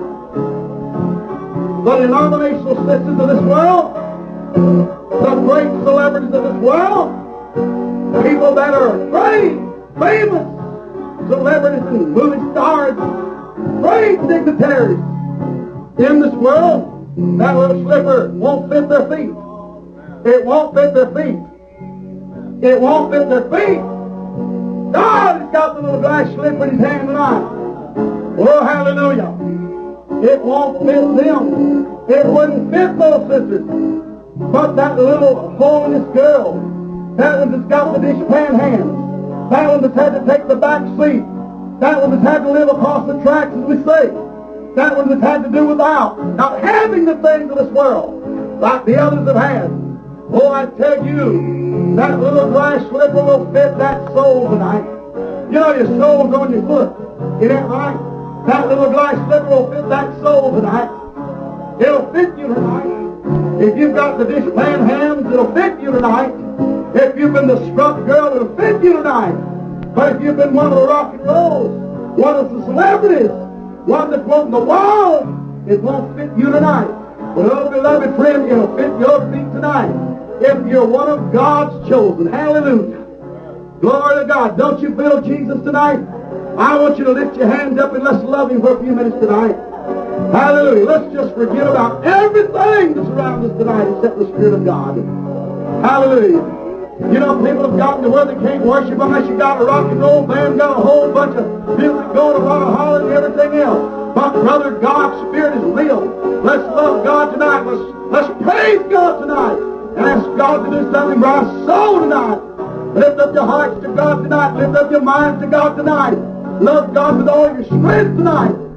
The denominational sisters of this world, the great celebrities of this world, people that are great, famous celebrities and movie stars, great dignitaries in this world, that little slipper won't fit their feet. It won't fit their feet. It won't fit their feet. God has got the little glass slipper in his hand tonight. Oh, hallelujah. It won't fit them. It wouldn't fit those sisters. But that little holiness girl, that one that's got the dishpan hands, that one that's had to take the back seat, that one that's had to live across the tracks, as we say, that one that's had to do without, not having the things of this world, like the others have had. Oh, I tell you, that little glass slipper will fit that soul tonight. You know your soul's on your foot. Isn't that right? That little glass slipper will fit that soul tonight. It'll fit you tonight. If you've got the dishpan hands, it'll fit you tonight. If you've been the scrub girl, it'll fit you tonight. But if you've been one of the rock and rolls, one of the celebrities, one that's floating the world, it won't fit you tonight. But oh, beloved friend, it'll fit your feet tonight. If you're one of God's chosen. Hallelujah. Glory to God. Don't you feel Jesus tonight? I want you to lift your hands up and let's love Him for a few minutes tonight. Hallelujah. Let's just forget about everything that's around us tonight except the Spirit of God. Hallelujah. You know, people have gotten to where they can't worship unless you got a rock and roll band, got a whole bunch of music going, a lot of hollering and everything else. But brother, God's Spirit is real. Let's love God tonight. Let's, let's praise God tonight. And ask God to do something for our soul tonight. Lift up your hearts to God tonight. Lift up your minds to God tonight. Love God with all your strength tonight.